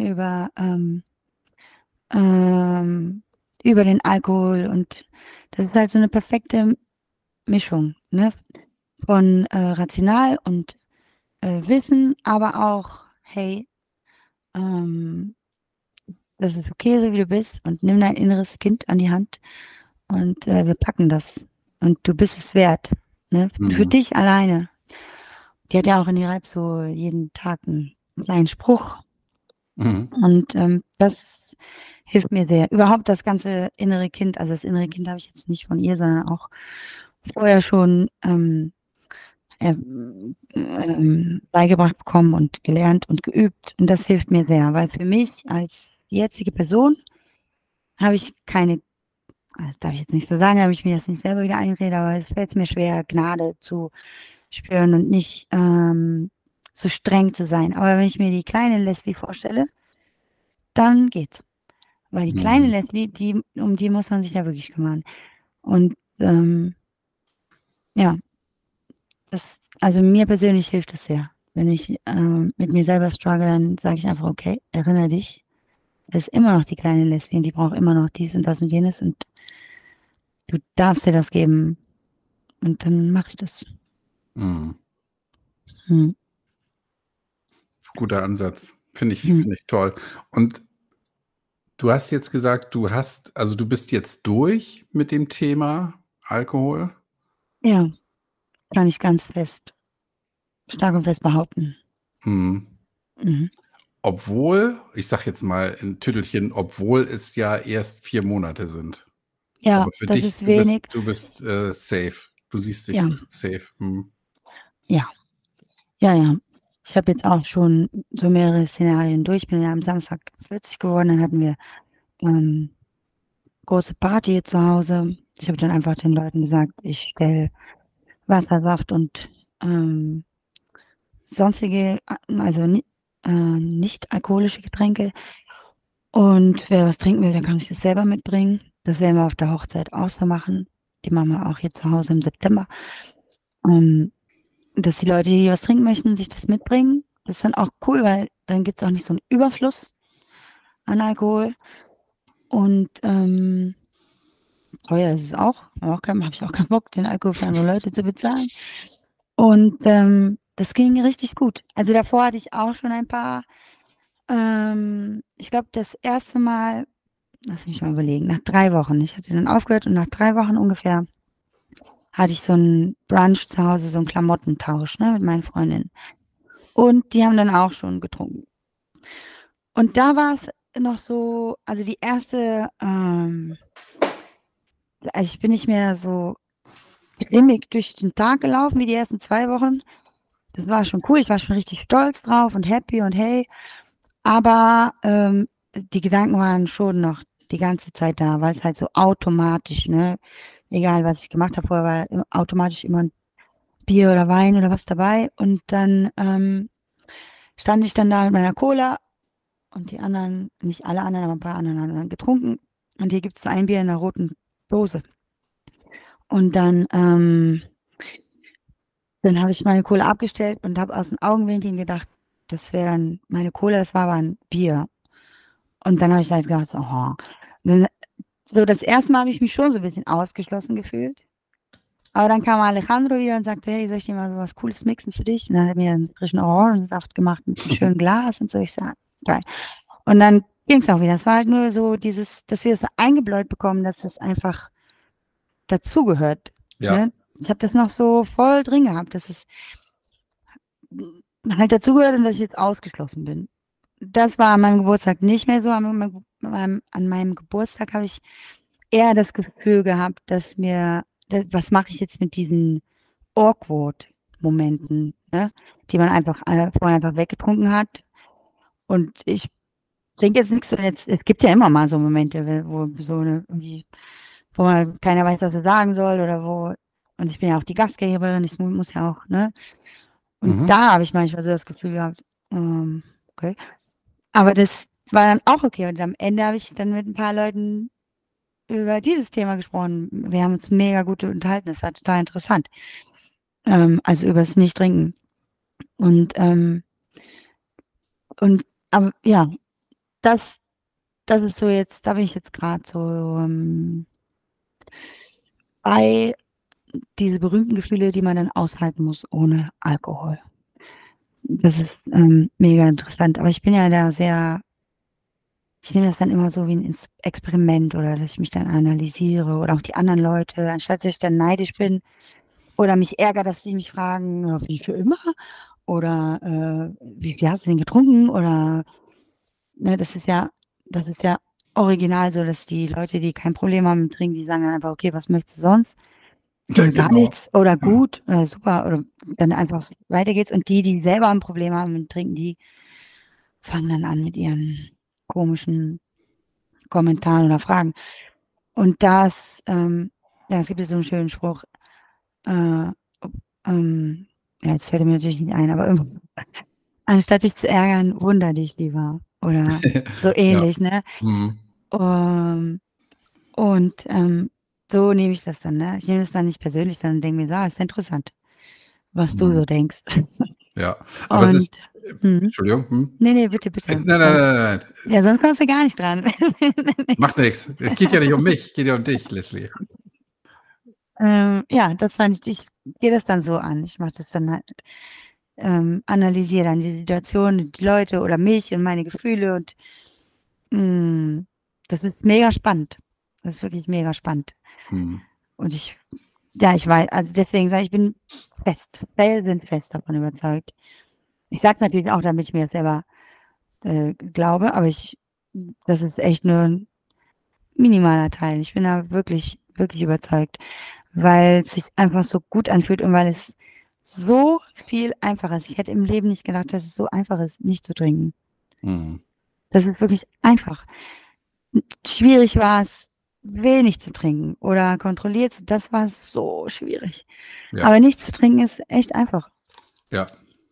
ähm, über den Alkohol und das ist halt so eine perfekte Mischung, ne? Von rational und Wissen, aber auch, hey, ähm, das ist okay, so wie du bist und nimm dein inneres Kind an die Hand und wir packen das und du bist es wert, ne? Für Mhm. dich alleine. Die hat ja auch in ihrer App so jeden Tag einen kleinen Spruch. Mhm. Und das hilft mir sehr. Überhaupt das ganze innere Kind, also das innere Kind habe ich jetzt nicht von ihr, sondern auch vorher schon beigebracht bekommen und gelernt und geübt. Und das hilft mir sehr, weil für mich als jetzige Person habe ich keine, das darf ich jetzt nicht so sagen, habe ich mir das nicht selber wieder einrede, aber es fällt mir schwer, Gnade zu spüren und nicht so streng zu sein. Aber wenn ich mir die kleine Leslie vorstelle, dann geht's. Weil die kleine Mhm. Leslie, um die muss man sich ja wirklich kümmern. Und ja, also mir persönlich hilft es sehr. Wenn ich mit mir selber struggle, dann sage ich einfach, okay, erinnere dich, das ist immer noch die kleine Leslie und die braucht immer noch dies und das und jenes und du darfst dir das geben. Und dann mache ich das. Mhm. Hm. Guter Ansatz. Hm. Finde ich toll. Und du hast jetzt gesagt, du bist jetzt durch mit dem Thema Alkohol? Ja, kann ich ganz stark und fest behaupten. Mhm. Mhm. Obwohl, ich sage jetzt mal in Tüttelchen, obwohl es ja erst 4 Monate sind. Ja, Aber für das dich, ist wenig. du bist, safe. Du siehst Ja, dich safe. Mhm. ja, ja. Ich habe jetzt auch schon so mehrere Szenarien durch. Ich bin ja am Samstag 40 geworden, dann hatten wir ähm, große Party hier zu Hause. Ich habe dann einfach den Leuten gesagt, ich stelle Wassersaft und sonstige, also nicht alkoholische Getränke. Und wer was trinken will, der kann sich das selber mitbringen. Das werden wir auf der Hochzeit auch so machen. Die machen wir auch hier zu Hause im September. Ähm, dass die Leute, die was trinken möchten, sich das mitbringen. Das ist dann auch cool, weil dann gibt es auch nicht so einen Überfluss an Alkohol. Und teuer ist es auch. Habe ich auch keinen Bock, den Alkohol für andere Leute zu bezahlen. Und das ging richtig gut. Also davor hatte ich auch schon ein paar, ich glaube, das erste Mal, lass mich mal überlegen, nach 3 Wochen. Ich hatte dann aufgehört und nach 3 Wochen ungefähr hatte ich so einen Brunch zu Hause, so einen Klamottentausch, ne, mit meinen Freundinnen. Und die haben dann auch schon getrunken. Und da war es noch so, also die erste, also ich bin nicht mehr so grimmig durch den Tag gelaufen wie die ersten 2 Wochen. Das war schon cool. Ich war schon richtig stolz drauf und happy und hey. Aber die Gedanken waren schon noch die ganze Zeit da, weil es halt so automatisch, ne? Egal, was ich gemacht habe, vorher war automatisch immer ein Bier oder Wein oder was dabei. Und dann stand ich dann da mit meiner Cola und die anderen, nicht alle anderen, aber ein paar anderen haben dann getrunken. Und hier gibt es so ein Bier in einer roten Dose. Und dann habe ich meine Cola abgestellt und habe aus den Augenwinkeln gedacht, das wäre dann meine Cola, das war aber ein Bier. Und dann habe ich halt gedacht, so, oh. Und dann, so das erste Mal habe ich mich schon so ein bisschen ausgeschlossen gefühlt. Aber dann kam Alejandro wieder und sagte, hey, soll ich dir mal so was Cooles mixen für dich? Und dann hat er mir einen frischen Orangensaft gemacht mit einem schönen Glas und so. Ich sag, geil. Und dann ging es auch wieder. Es war halt nur so dieses, dass wir es so eingebläut bekommen, dass das einfach dazugehört. Ja. Ne? Ich habe das noch so voll drin gehabt, dass es halt dazugehört und dass ich jetzt ausgeschlossen bin. Das war an meinem Geburtstag nicht mehr so. An meinem Geburtstag habe ich eher das Gefühl gehabt, dass was mache ich jetzt mit diesen Awkward-Momenten, ne? Die man einfach vorher einfach weggetrunken hat. Und ich trinke jetzt nichts. Und jetzt, es gibt ja immer mal so Momente, wo so irgendwie, wo man keiner weiß, was er sagen soll oder wo. Und ich bin ja auch die Gastgeberin, ich muss ja auch, ne? Und Mhm. da habe ich manchmal so das Gefühl gehabt, okay. Aber das war dann auch okay. Und am Ende habe ich dann mit ein paar Leuten über dieses Thema gesprochen. Wir haben uns mega gut unterhalten. Das war total interessant. Also über das Nicht-Trinken. Und, aber ja, das, das ist so jetzt, da bin ich jetzt gerade so bei diese berühmten Gefühle, die man dann aushalten muss ohne Alkohol. Das ist mega interessant. Aber ich bin ja da sehr, ich nehme das dann immer so wie ein Experiment oder dass ich mich dann analysiere oder auch die anderen Leute, anstatt dass ich dann neidisch bin oder mich ärgere, dass sie mich fragen, ja, wie für immer oder wie viel hast du denn getrunken oder ne, das ist ja original so, dass die Leute, die kein Problem haben mit Trinken, die sagen dann einfach, okay, was möchtest du sonst? Gar Genau. nichts oder gut oder super oder dann einfach weiter geht's. Und die selber ein Problem haben mit Trinken, die fangen dann an mit ihren komischen Kommentaren oder Fragen. Und ja, es gibt ja so einen schönen Spruch, äh, ja, jetzt fällt er mir natürlich nicht ein, aber irgendwas, anstatt dich zu ärgern, wunder dich lieber oder so Ja. ähnlich, ne? Mhm. Ähm, und so nehme ich das dann, ne? Ich nehme das dann nicht persönlich, sondern denke mir, ist interessant, was du Mhm. so denkst. Ja. Aber es ist, Und Entschuldigung. Hm? nee, bitte, Nein, bitte. nein, nein, Sonst, nein. ja, sonst kommst du gar nicht dran. Macht nichts. Es geht ja nicht um mich, es geht ja um dich, Leslie. Ja, das fand ich gehe das dann so an. Ich mache das dann halt, analysiere dann die Situation, die Leute oder mich und meine Gefühle und hm, das ist mega spannend. Das ist wirklich mega spannend. Mhm. Und ja, ich weiß, also deswegen sage ich, ich bin felsenfest davon überzeugt. Ich sage es natürlich auch, damit ich mir das selber glaube, aber das ist echt nur ein minimaler Teil. Ich bin da wirklich, wirklich überzeugt, weil es sich einfach so gut anfühlt und weil es so viel einfacher ist. Ich hätte im Leben nicht gedacht, dass es so einfach ist, nicht zu trinken. Mhm. Das ist wirklich einfach. Schwierig war es, wenig zu trinken oder kontrolliert zu, das war so schwierig. Ja, Aber nichts zu trinken ist echt einfach. ja.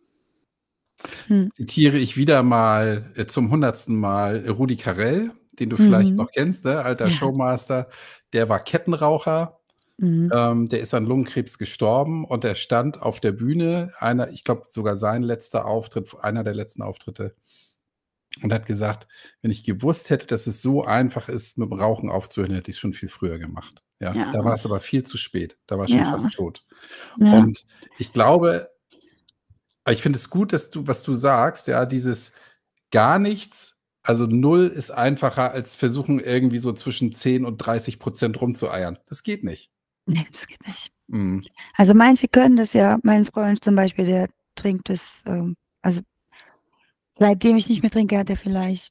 Hm. Zitiere ich wieder mal zum 100. Mal Rudi Carrell, den du vielleicht Mhm. noch kennst, ne? Alter Ja. Showmaster. Der war Kettenraucher. Mhm. Der ist an Lungenkrebs gestorben und er stand auf der Bühne, ich glaube sogar sein letzter Auftritt, einer der letzten Auftritte, und hat gesagt: „Wenn ich gewusst hätte, dass es so einfach ist, mit dem Rauchen aufzuhören, hätte ich's schon viel früher gemacht.“ Ja, Ja. da war es aber viel zu spät. Da war schon Ja. fast tot. Ja. Und ich glaube, ich finde es gut, dass was du sagst, ja, dieses gar nichts, also null ist einfacher als versuchen, irgendwie so zwischen 10 und 30% rumzueiern. Das geht nicht. Ne, das geht nicht. Mhm. Also, manche können das ja. Mein Freund zum Beispiel, der trinkt das, also, seitdem ich nicht mehr trinke, hat er vielleicht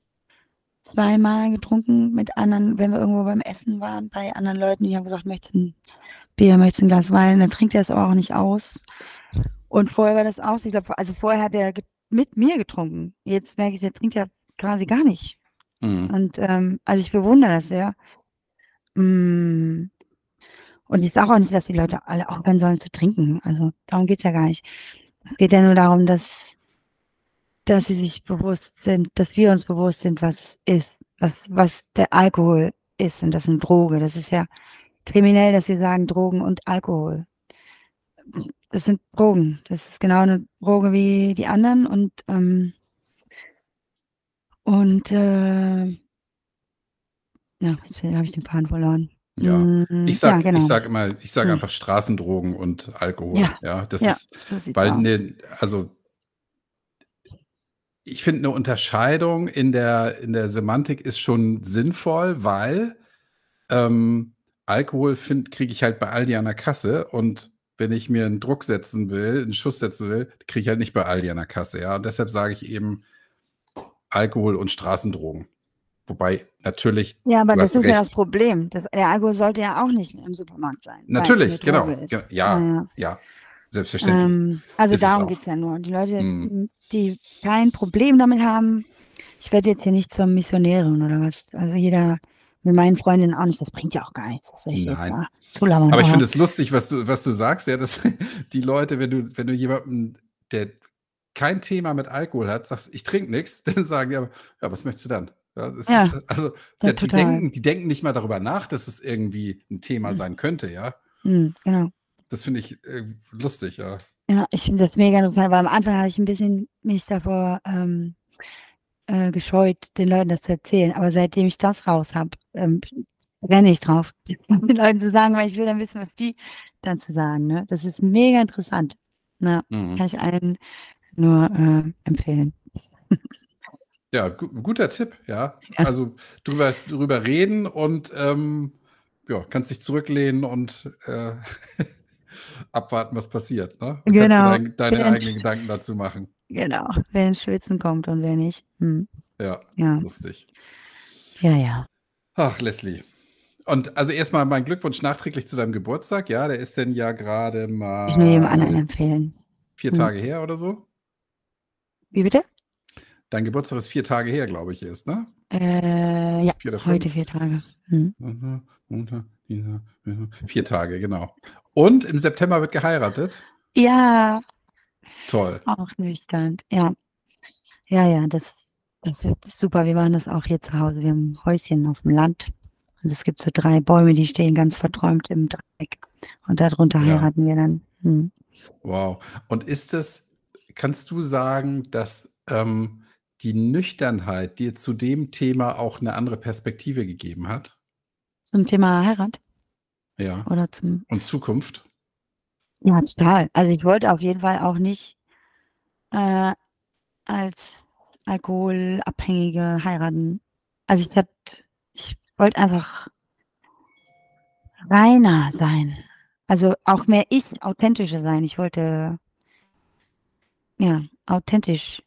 zweimal getrunken mit anderen, wenn wir irgendwo beim Essen waren, bei anderen Leuten, die haben gesagt: „Möchtest 'n Bier, möchtest 'n Glas Wein?“ Dann trinkt er es aber auch nicht aus. Und vorher war das auch so. Ich glaube, also, vorher hat er mit mir getrunken. Jetzt merke ich, der trinkt ja quasi gar nicht. Mhm. Und, also, ich bewundere das sehr. Hm, und ich sage auch nicht, dass die Leute alle aufhören sollen zu trinken. Also, darum geht's ja gar nicht. Es geht ja nur darum, dass sie sich bewusst sind, dass wir uns bewusst sind, was es ist, was der Alkohol ist und das ist 'ne Droge. Das ist ja kriminell, dass wir sagen Drogen und Alkohol. Das sind Drogen. Das ist genau 'ne Droge wie die anderen und ja, jetzt habe ich den Faden verloren. Ja. Ich Ja, sag, ich genau. sag immer, ich sage Hm. einfach Straßendrogen und Alkohol. Ja, Ja, das ja, ist, so sieht's weil aus. also ich finde, eine Unterscheidung in der Semantik ist schon sinnvoll, weil Alkohol kriege ich halt bei Aldi an der Kasse, und wenn ich mir einen Druck setzen will, einen Schuss setzen will, kriege ich halt nicht bei Aldi an der Kasse, ja. Und deshalb sage ich eben Alkohol und Straßendrogen. Wobei natürlich, Ja, aber du das hast ist ja das recht. Problem. Der Alkohol sollte ja auch nicht im Supermarkt sein, weil es eine Natürlich, Droge genau. ist. Ja, Ja, ja. ja, selbstverständlich. Also Ist es darum auch. geht's ja nur. Die Leute, Mhm. die kein Problem damit haben, ich werde jetzt hier nicht zur Missionärin oder was. Also jeder, mit meinen Freundinnen auch nicht, das bringt ja auch gar nichts. Was soll ich jetzt Nein. da zulabern? Aber ich Aber finde es lustig, was du sagst, ja, dass die Leute, wenn du jemanden, der kein Thema mit Alkohol hat, sagst: „Ich trinke nichts", dann sagen die aber: „Ja, was möchtest du dann?" Ja, es ist ja, also, ja, die total. denken nicht mal darüber nach, dass es irgendwie ein Thema sein könnte, ja? Genau. Das finde ich, lustig, ja. Ja, ich finde das mega interessant, weil am Anfang habe ich ein bisschen mich davor gescheut, den Leuten das zu erzählen. Aber seitdem ich das raus habe, renne ich drauf, den Leuten zu sagen, weil ich will dann wissen, was die dann zu sagen. Ne? Das ist mega interessant. Na, Mhm. kann ich allen nur empfehlen. Ja, guter Tipp, ja. Ja, Also, drüber reden und, ja, kannst dich zurücklehnen und, abwarten, was passiert, ne? Dann kannst du genau. deine Wer eigenen ins, Gedanken dazu machen. genau. Wer ins Schwitzen kommt und wer nicht. Ja, Ja, lustig. ja, ja. Ach, Leslie. Und also erstmal mein Glückwunsch nachträglich zu deinem Geburtstag. Ja, der ist denn ja gerade Ich nur jedem anderen mal empfehlen. vier Hm. Tage her oder so. Wie bitte? Dein Geburtstag ist 4 Tage her, glaube ich, erst, ne? Ja, 4 oder heute 5? 4 Tage. Hm. Montag, Dienstag, Mittwoch. 4 Tage, genau. Und im September wird geheiratet. Ja, Toll. auch nüchtern. Ja, ja, ja, das wird super. Wir machen das auch hier zu Hause. Wir haben ein Häuschen auf dem Land. Und es gibt so 3 Bäume, die stehen ganz verträumt im Dreieck. Und darunter Ja, heiraten wir dann. wow. Und kannst du sagen, dass die Nüchternheit dir zu dem Thema auch eine andere Perspektive gegeben hat? Zum Thema Heirat Ja. oder zum, Und Zukunft? ja, total. Also ich wollte auf jeden Fall auch nicht äh, als Alkoholabhängige heiraten. Also ich wollte einfach reiner sein. Also auch mehr ich, authentischer sein. Ich wollte, ja, authentisch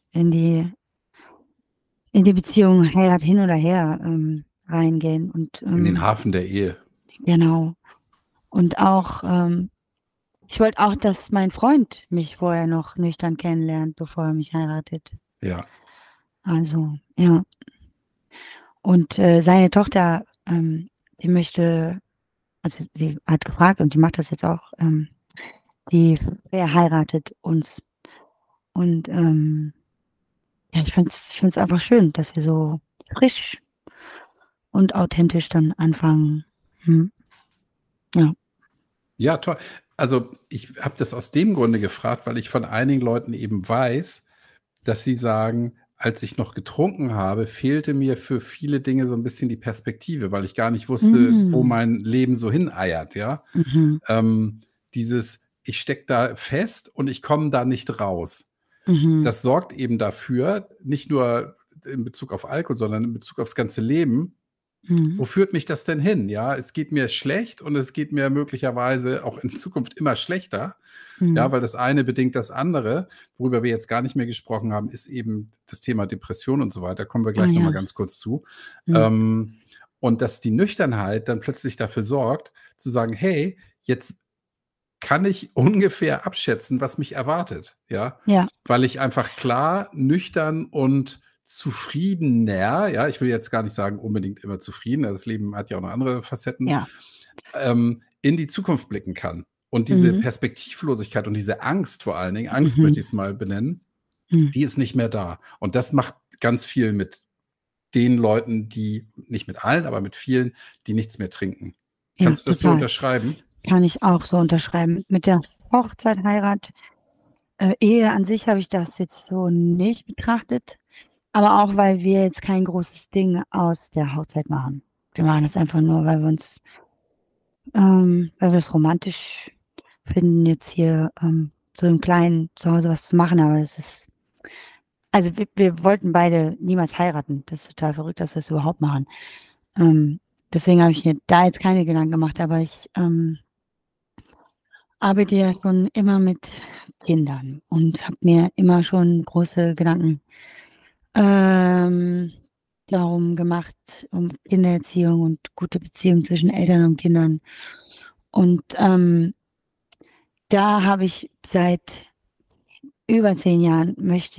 in die Beziehung Heirat hin oder her reingehen. Und In den Hafen der Ehe. genau. Und auch, ich wollte auch, dass mein Freund mich vorher noch nüchtern kennenlernt, bevor er mich heiratet. Ja. Also, ja. Und seine Tochter, die möchte, also sie hat gefragt und die macht das jetzt auch, die verheiratet uns. Und ja, ich find's einfach schön, dass wir so frisch und authentisch dann anfangen. Hm, ja. Ja, toll. Also, ich habe das aus dem Grunde gefragt, weil ich von einigen Leuten eben weiß, dass sie sagen: „Als ich noch getrunken habe, fehlte mir für viele Dinge so ein bisschen die Perspektive, weil ich gar nicht wusste, wo Mm, mein Leben so hineiert", ja? mhm, Dieses: „Ich stecke da fest und ich komme da nicht raus." mhm, Das sorgt eben dafür, nicht nur in Bezug auf Alkohol, sondern in Bezug aufs ganze Leben: mhm, Wo führt mich das denn hin? Ja, es geht mir schlecht und es geht mir möglicherweise auch in Zukunft immer schlechter. Ja, mhm. weil das eine bedingt das andere. Worüber wir jetzt gar nicht mehr gesprochen haben, ist eben das Thema Depression und so weiter. Kommen wir Ah gleich noch mal ja. ganz kurz zu. Mhm. Ähm, und dass die Nüchternheit dann plötzlich dafür sorgt, zu sagen: „Hey, jetzt kann ich ungefähr abschätzen, was mich erwartet", ja? Ja, Weil ich einfach klar, nüchtern und zufriedener, ja, ich will jetzt gar nicht sagen unbedingt immer zufrieden, das Leben hat ja auch noch andere Facetten, ja. in die Zukunft blicken kann. Und diese Mhm, Perspektivlosigkeit und diese Angst, vor allen Dingen, Angst möchte mhm, ich's mal benennen, mhm. die ist nicht mehr da. Und das macht ganz viel mit den Leuten, die, nicht mit allen, aber mit vielen, die nichts mehr trinken. Ja, Kannst du das so total. unterschreiben? Kann ich auch so unterschreiben. Mit der Hochzeit, Heirat, Ehe an sich habe ich das jetzt so nicht betrachtet. Aber auch, weil wir jetzt kein großes Ding aus der Hochzeit machen. Wir machen das einfach nur, weil wir uns weil wir es romantisch finden, jetzt hier so im Kleinen zu Hause was zu machen, aber das ist, also wir wollten beide niemals heiraten. Das ist total verrückt, dass wir es überhaupt machen. Ähm, deswegen habe ich mir da jetzt keine Gedanken gemacht, aber ich arbeite ja schon immer mit Kindern und habe mir immer schon große Gedanken ähm, darum gemacht, um Kindererziehung und gute Beziehungen zwischen Eltern und Kindern. Und da habe ich seit über 10 Jahren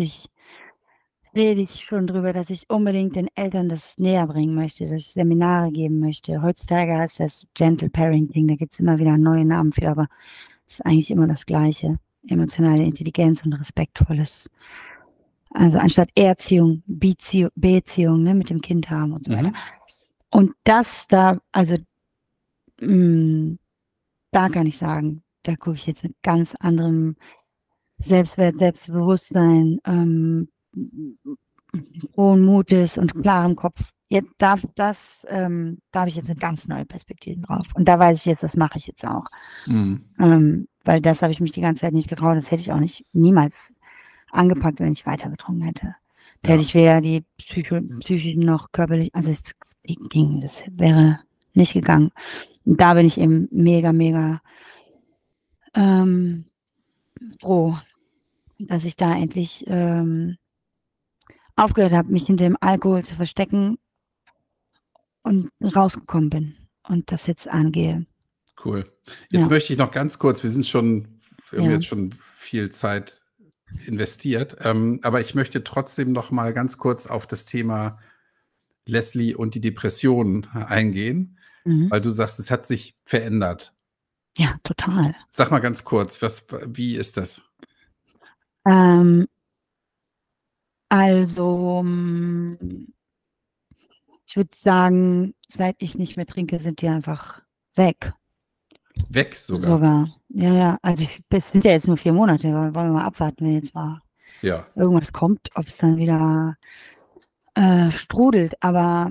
rede ich schon drüber, dass ich unbedingt den Eltern das näher bringen möchte, dass ich Seminare geben möchte. Heutzutage heißt das Gentle Parenting, da gibt es immer wieder neue Namen für, aber es ist eigentlich immer das Gleiche. Emotionale Intelligenz und respektvolles. Also anstatt Erziehung, Beziehung, ne, mit dem Kind haben und so weiter. Und das da, also da kann ich sagen, da gucke ich jetzt mit ganz anderem Selbstwert, Selbstbewusstsein, frohen Mutes und klarem Kopf. Jetzt da habe ich jetzt eine ganz neue Perspektive drauf. Und da weiß ich jetzt, das mache ich jetzt auch. Weil das habe ich mich die ganze Zeit nicht getraut. Das hätte ich auch niemals angepackt, wenn ich weiter getrunken hätte. Da hätte ich weder die psychischen noch körperlich, also das wäre nicht gegangen. Und da bin ich eben mega, mega froh, dass ich da endlich aufgehört habe, mich hinter dem Alkohol zu verstecken und rausgekommen bin und das jetzt angehe. Cool. Jetzt möchte ich noch ganz kurz, wir haben jetzt schon viel Zeit investiert, aber ich möchte trotzdem noch mal ganz kurz auf das Thema Leslie und die Depressionen eingehen, weil du sagst, es hat sich verändert. Ja, total. Sag mal ganz kurz, wie ist das? Also, ich würde sagen, seit ich nicht mehr trinke, sind die einfach weg. Weg sogar? Ja. Also es sind ja jetzt nur 4 Monate, wollen wir mal abwarten, wenn jetzt mal irgendwas kommt, ob es dann wieder strudelt. Aber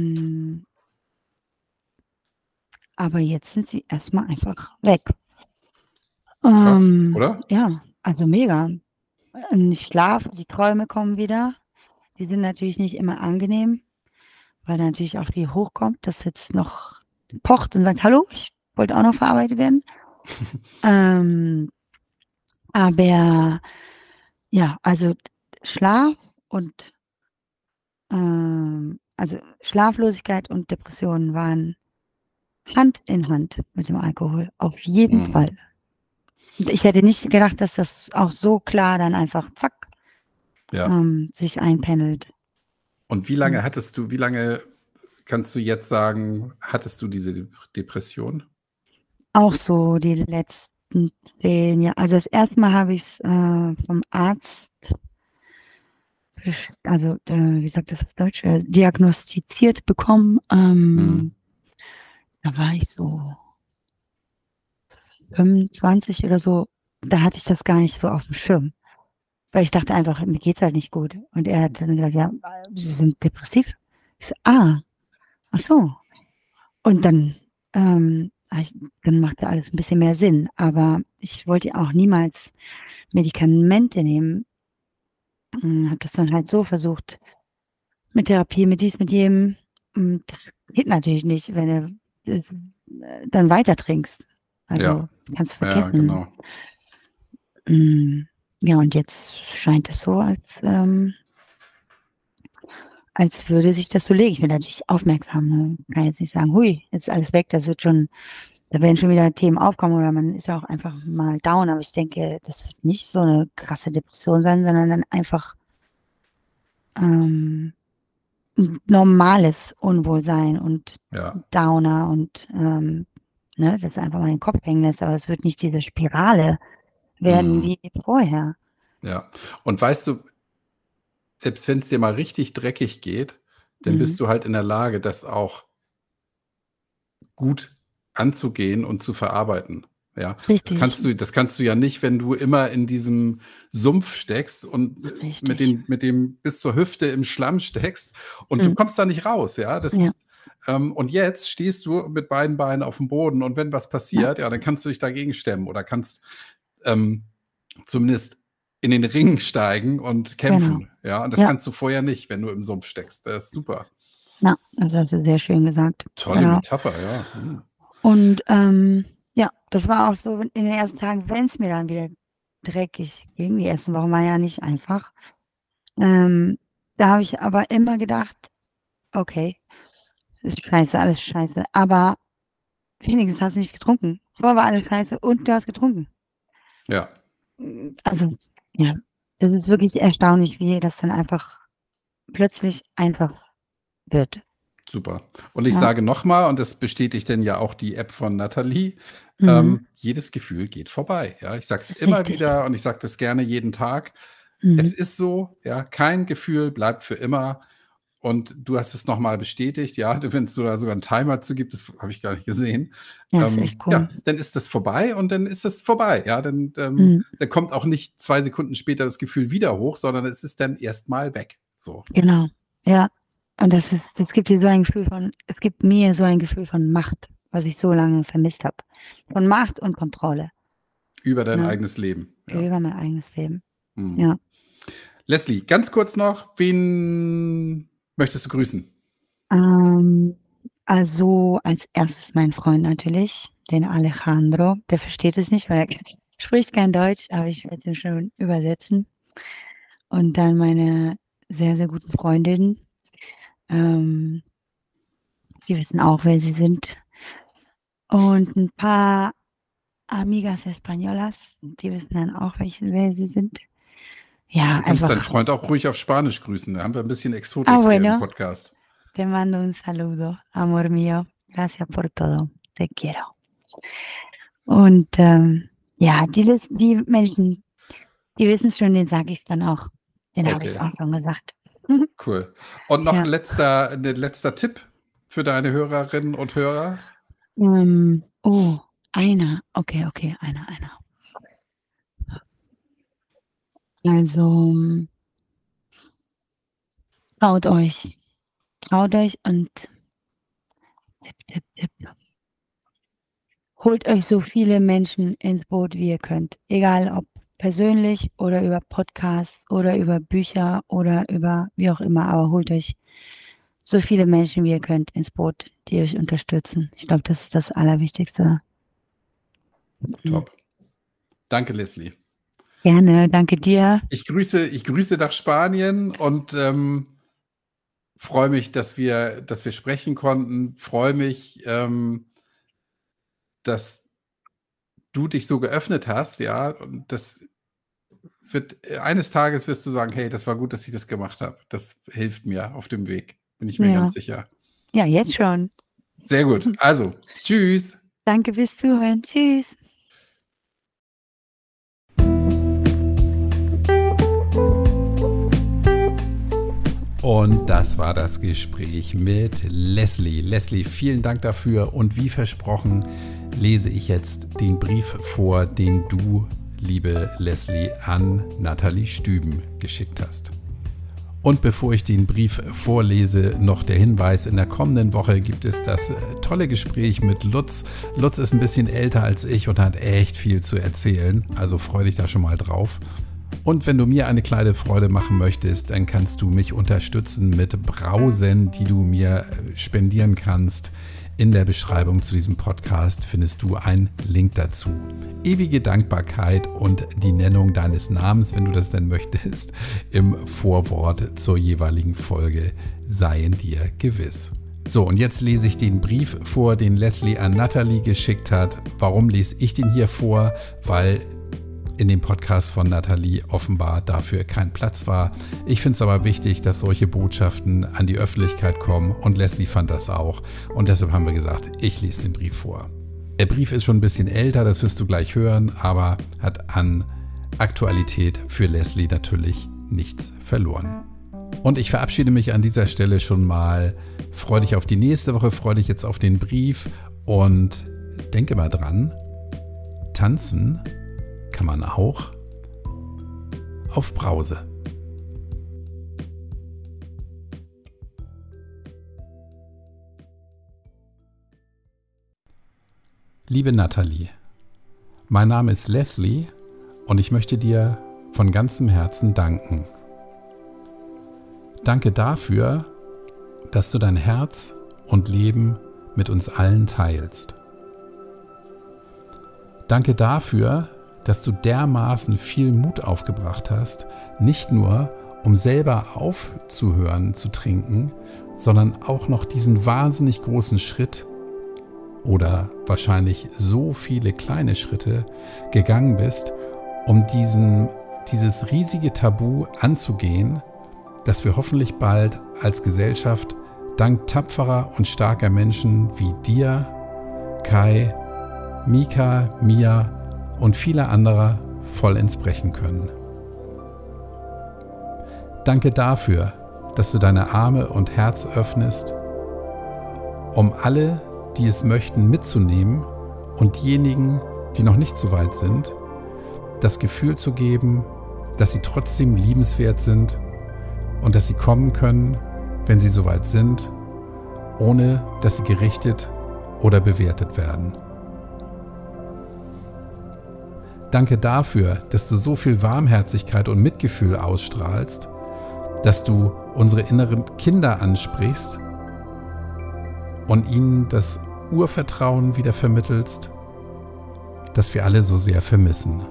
jetzt sind sie erstmal einfach weg. Krass, oder? Ja, also mega. Ich schlafe, die Träume kommen wieder. Die sind natürlich nicht immer angenehm, weil da natürlich auch viel hochkommt, das jetzt noch pocht und sagt, hallo, ich wollte auch noch verarbeitet werden. Aber ja, also Schlaf und also Schlaflosigkeit und Depressionen waren Hand in Hand mit dem Alkohol, auf jeden Fall. Ich hätte nicht gedacht, dass das auch so klar dann einfach zack sich einpendelt. Und wie lange kannst du jetzt sagen, hattest du diese Depression? Auch so die letzten 10 Jahre. Also das erste Mal habe ich es vom Arzt, also wie sagt das auf Deutsch, diagnostiziert bekommen. Da war ich so 25 oder so. Da hatte ich das gar nicht so auf dem Schirm. Weil ich dachte einfach, mir geht's halt nicht gut. Und er hat dann gesagt, ja, Sie sind depressiv. Ich so, ach so. Und dann machte alles ein bisschen mehr Sinn. Aber ich wollte auch niemals Medikamente nehmen. Habe das dann halt so versucht, mit Therapie, mit dies, mit jedem. Das geht natürlich nicht, wenn du das dann weiter trinkst. Also kannst du vergessen. Ja, genau. Ja, und jetzt scheint es so, als würde sich das so legen. Ich bin natürlich aufmerksam. Ne? Kann jetzt nicht sagen, hui, jetzt ist alles weg, da werden schon wieder Themen aufkommen oder man ist ja auch einfach mal down. Aber ich denke, das wird nicht so eine krasse Depression sein, sondern dann einfach ein normales Unwohlsein und Downer und das einfach mal den Kopf hängen lässt. Aber es wird nicht diese Spirale werden wie vorher. Ja, und weißt du, selbst wenn es dir mal richtig dreckig geht, dann bist du halt in der Lage, das auch gut anzugehen und zu verarbeiten. Ja, Richtig. Das kannst du ja nicht, wenn du immer in diesem Sumpf steckst und mit dem bis zur Hüfte im Schlamm steckst und du kommst da nicht raus. Ja, Und jetzt stehst du mit beiden Beinen auf dem Boden und wenn was passiert, ja, dann kannst du dich dagegen stemmen oder kannst zumindest in den Ring steigen und Genau. kämpfen. Ja, und das Ja. kannst du vorher nicht, wenn du im Sumpf steckst. Das ist super. Ja, das hast du sehr schön gesagt. Tolle Genau. Metapher, ja. Und ja, das war auch so in den ersten Tagen, wenn es mir dann wieder dreckig ging. Die ersten Wochen war ja nicht einfach. Da habe ich aber immer gedacht, okay, ist scheiße, alles scheiße. Aber wenigstens hast du nicht getrunken. Vorher war alles scheiße und du hast getrunken. Ja. Also, ja, das ist wirklich erstaunlich, wie das dann einfach plötzlich einfach wird. Super. Und ich Ja. sage nochmal, und das bestätigt denn ja auch die App von Nathalie, Mhm. jedes Gefühl geht vorbei. Ja, ich sage es immer Richtig. wieder und ich sage das gerne jeden Tag. Mhm. Es ist so, ja, kein Gefühl bleibt für immer. Und du hast es nochmal bestätigt, ja, wenn es da sogar einen Timer zu gibt, das habe ich gar nicht gesehen. Ja, ist echt cool. Ja, dann ist das vorbei und dann ist es vorbei. Ja, dann kommt auch nicht 2 Sekunden später das Gefühl wieder hoch, sondern es ist dann erstmal weg. So. Genau. Ja. Und das gibt dir so ein Gefühl es gibt mir so ein Gefühl von Macht, was ich so lange vermisst habe. Von Macht und Kontrolle. Über dein Ja. eigenes Leben. Ja. Über mein eigenes Leben. Mhm. Ja. Leslie, ganz kurz noch, wen möchtest du grüßen? Also als erstes mein Freund natürlich, den Alejandro. Der versteht es nicht, weil er spricht kein Deutsch, aber ich werde ihn schon übersetzen. Und dann meine sehr, sehr guten Freundinnen. Die wissen auch, wer sie sind. Und ein paar Amigas Españolas, die wissen dann auch, wer sie sind. Ja, Du kannst deinen einfach. Freund auch ruhig auf Spanisch grüßen. Da haben wir ein bisschen Exotik Ah, hier im bueno. Podcast. Te mando un saludo, amor mío. Gracias por todo. Te quiero. Und ja, die Menschen, die wissen es schon, den sage ich es dann auch. Den habe ich es Okay, auch schon gesagt. cool. Und noch Ja. ein letzter Tipp für deine Hörerinnen und Hörer? Oh, einer. Okay, einer. Also, traut euch und Tipp. Holt euch so viele Menschen ins Boot, wie ihr könnt. Egal ob persönlich oder über Podcasts oder über Bücher oder über wie auch immer, aber holt euch so viele Menschen, wie ihr könnt, ins Boot, die euch unterstützen. Ich glaube, das ist das Allerwichtigste. Top. Danke, Leslie. Gerne, danke dir. Ich grüße nach Spanien und freue mich, dass wir sprechen konnten. Freue mich, dass du dich so geöffnet hast, ja. Und das eines Tages wirst du sagen, hey, das war gut, dass ich das gemacht habe. Das hilft mir auf dem Weg, bin ich mir ganz sicher. Ja, jetzt schon. Sehr gut. Also, tschüss. Danke fürs Zuhören. Tschüss. Und das war das Gespräch mit Leslie. Leslie, vielen Dank dafür. Und wie versprochen, lese ich jetzt den Brief vor, den du, liebe Leslie, an Nathalie Stüben geschickt hast. Und bevor ich den Brief vorlese, noch der Hinweis, in der kommenden Woche gibt es das tolle Gespräch mit Lutz. Lutz ist ein bisschen älter als ich und hat echt viel zu erzählen, also freu dich da schon mal drauf. Und wenn du mir eine kleine Freude machen möchtest, dann kannst du mich unterstützen mit Brausen, die du mir spendieren kannst. In der Beschreibung zu diesem Podcast findest du einen Link dazu. Ewige Dankbarkeit und die Nennung deines Namens, wenn du das denn möchtest, im Vorwort zur jeweiligen Folge seien dir gewiss. So, und jetzt lese ich den Brief vor, den Leslie an Nathalie geschickt hat. Warum lese ich den hier vor? Weil in dem Podcast von Nathalie offenbar dafür kein Platz war. Ich finde es aber wichtig, dass solche Botschaften an die Öffentlichkeit kommen und Leslie fand das auch. Und deshalb haben wir gesagt, ich lese den Brief vor. Der Brief ist schon ein bisschen älter, das wirst du gleich hören, aber hat an Aktualität für Leslie natürlich nichts verloren. Und ich verabschiede mich an dieser Stelle schon mal. Freue dich auf die nächste Woche, freue dich jetzt auf den Brief und denke mal dran, tanzen kann man auch auf Brause. Liebe Nathalie, mein Name ist Leslie und ich möchte dir von ganzem Herzen danken. Danke dafür, dass du dein Herz und Leben mit uns allen teilst. Danke dafür, dass du dermaßen viel Mut aufgebracht hast, nicht nur um selber aufzuhören zu trinken, sondern auch noch diesen wahnsinnig großen Schritt oder wahrscheinlich so viele kleine Schritte gegangen bist, um dieses riesige Tabu anzugehen, das wir hoffentlich bald als Gesellschaft dank tapferer und starker Menschen wie dir, Kai, Mika, Mia und vieler anderer vollends brechen können. Danke dafür, dass du deine Arme und Herz öffnest, um alle, die es möchten, mitzunehmen und diejenigen, die noch nicht so weit sind, das Gefühl zu geben, dass sie trotzdem liebenswert sind und dass sie kommen können, wenn sie soweit sind, ohne dass sie gerichtet oder bewertet werden. Danke dafür, dass du so viel Warmherzigkeit und Mitgefühl ausstrahlst, dass du unsere inneren Kinder ansprichst und ihnen das Urvertrauen wieder vermittelst, das wir alle so sehr vermissen.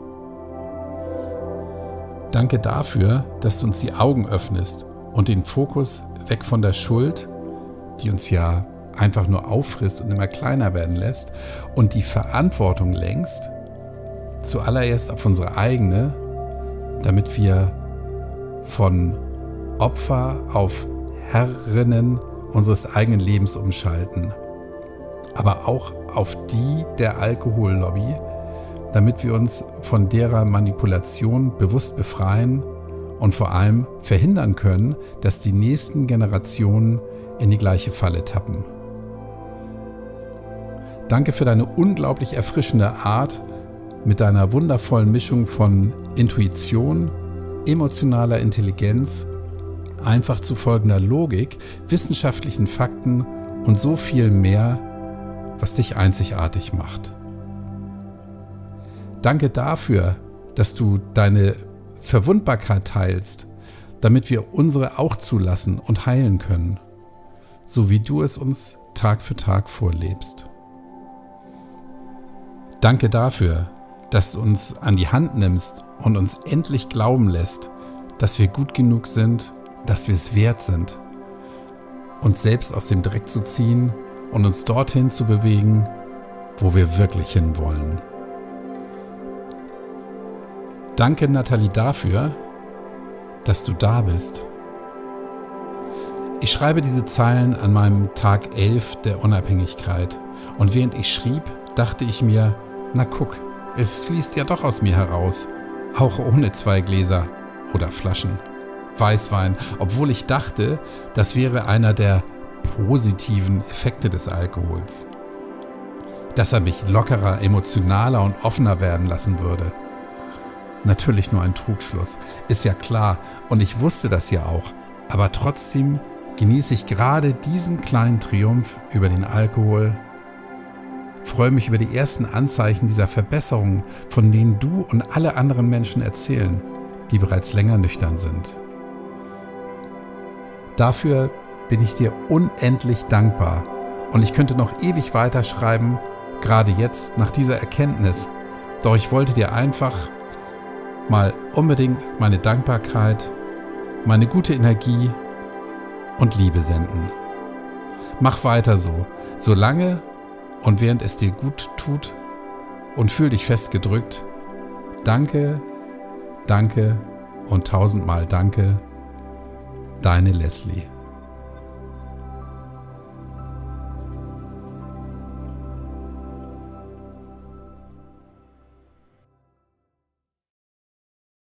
Danke dafür, dass du uns die Augen öffnest und den Fokus weg von der Schuld, die uns ja einfach nur auffrisst und immer kleiner werden lässt, und die Verantwortung lenkst, zuallererst auf unsere eigene, damit wir von Opfer auf Herrinnen unseres eigenen Lebens umschalten, aber auch auf die der Alkohollobby, damit wir uns von derer Manipulation bewusst befreien und vor allem verhindern können, dass die nächsten Generationen in die gleiche Falle tappen. Danke für deine unglaublich erfrischende Art, mit deiner wundervollen Mischung von Intuition, emotionaler Intelligenz, einfach zu folgender Logik, wissenschaftlichen Fakten und so viel mehr, was dich einzigartig macht. Danke dafür, dass du deine Verwundbarkeit teilst, damit wir unsere auch zulassen und heilen können, so wie du es uns Tag für Tag vorlebst. Danke dafür, dass du uns an die Hand nimmst und uns endlich glauben lässt, dass wir gut genug sind, dass wir es wert sind, uns selbst aus dem Dreck zu ziehen und uns dorthin zu bewegen, wo wir wirklich hinwollen. Danke, Nathalie, dafür, dass du da bist. Ich schreibe diese Zeilen an meinem Tag 11 der Unabhängigkeit und während ich schrieb, dachte ich mir, na guck, es fließt ja doch aus mir heraus, auch ohne 2 Gläser oder Flaschen Weißwein, obwohl ich dachte, das wäre einer der positiven Effekte des Alkohols. Dass er mich lockerer, emotionaler und offener werden lassen würde. Natürlich nur ein Trugschluss, ist ja klar und ich wusste das ja auch, aber trotzdem genieße ich gerade diesen kleinen Triumph über den Alkohol, freue mich über die ersten Anzeichen dieser Verbesserung, von denen du und alle anderen Menschen erzählen, die bereits länger nüchtern sind. Dafür bin ich dir unendlich dankbar und ich könnte noch ewig weiterschreiben, gerade jetzt nach dieser Erkenntnis, doch ich wollte dir einfach mal unbedingt meine Dankbarkeit, meine gute Energie und Liebe senden. Mach weiter so, solange und während es dir gut tut und fühl dich festgedrückt. Danke, danke und 1000-mal danke, deine Leslie.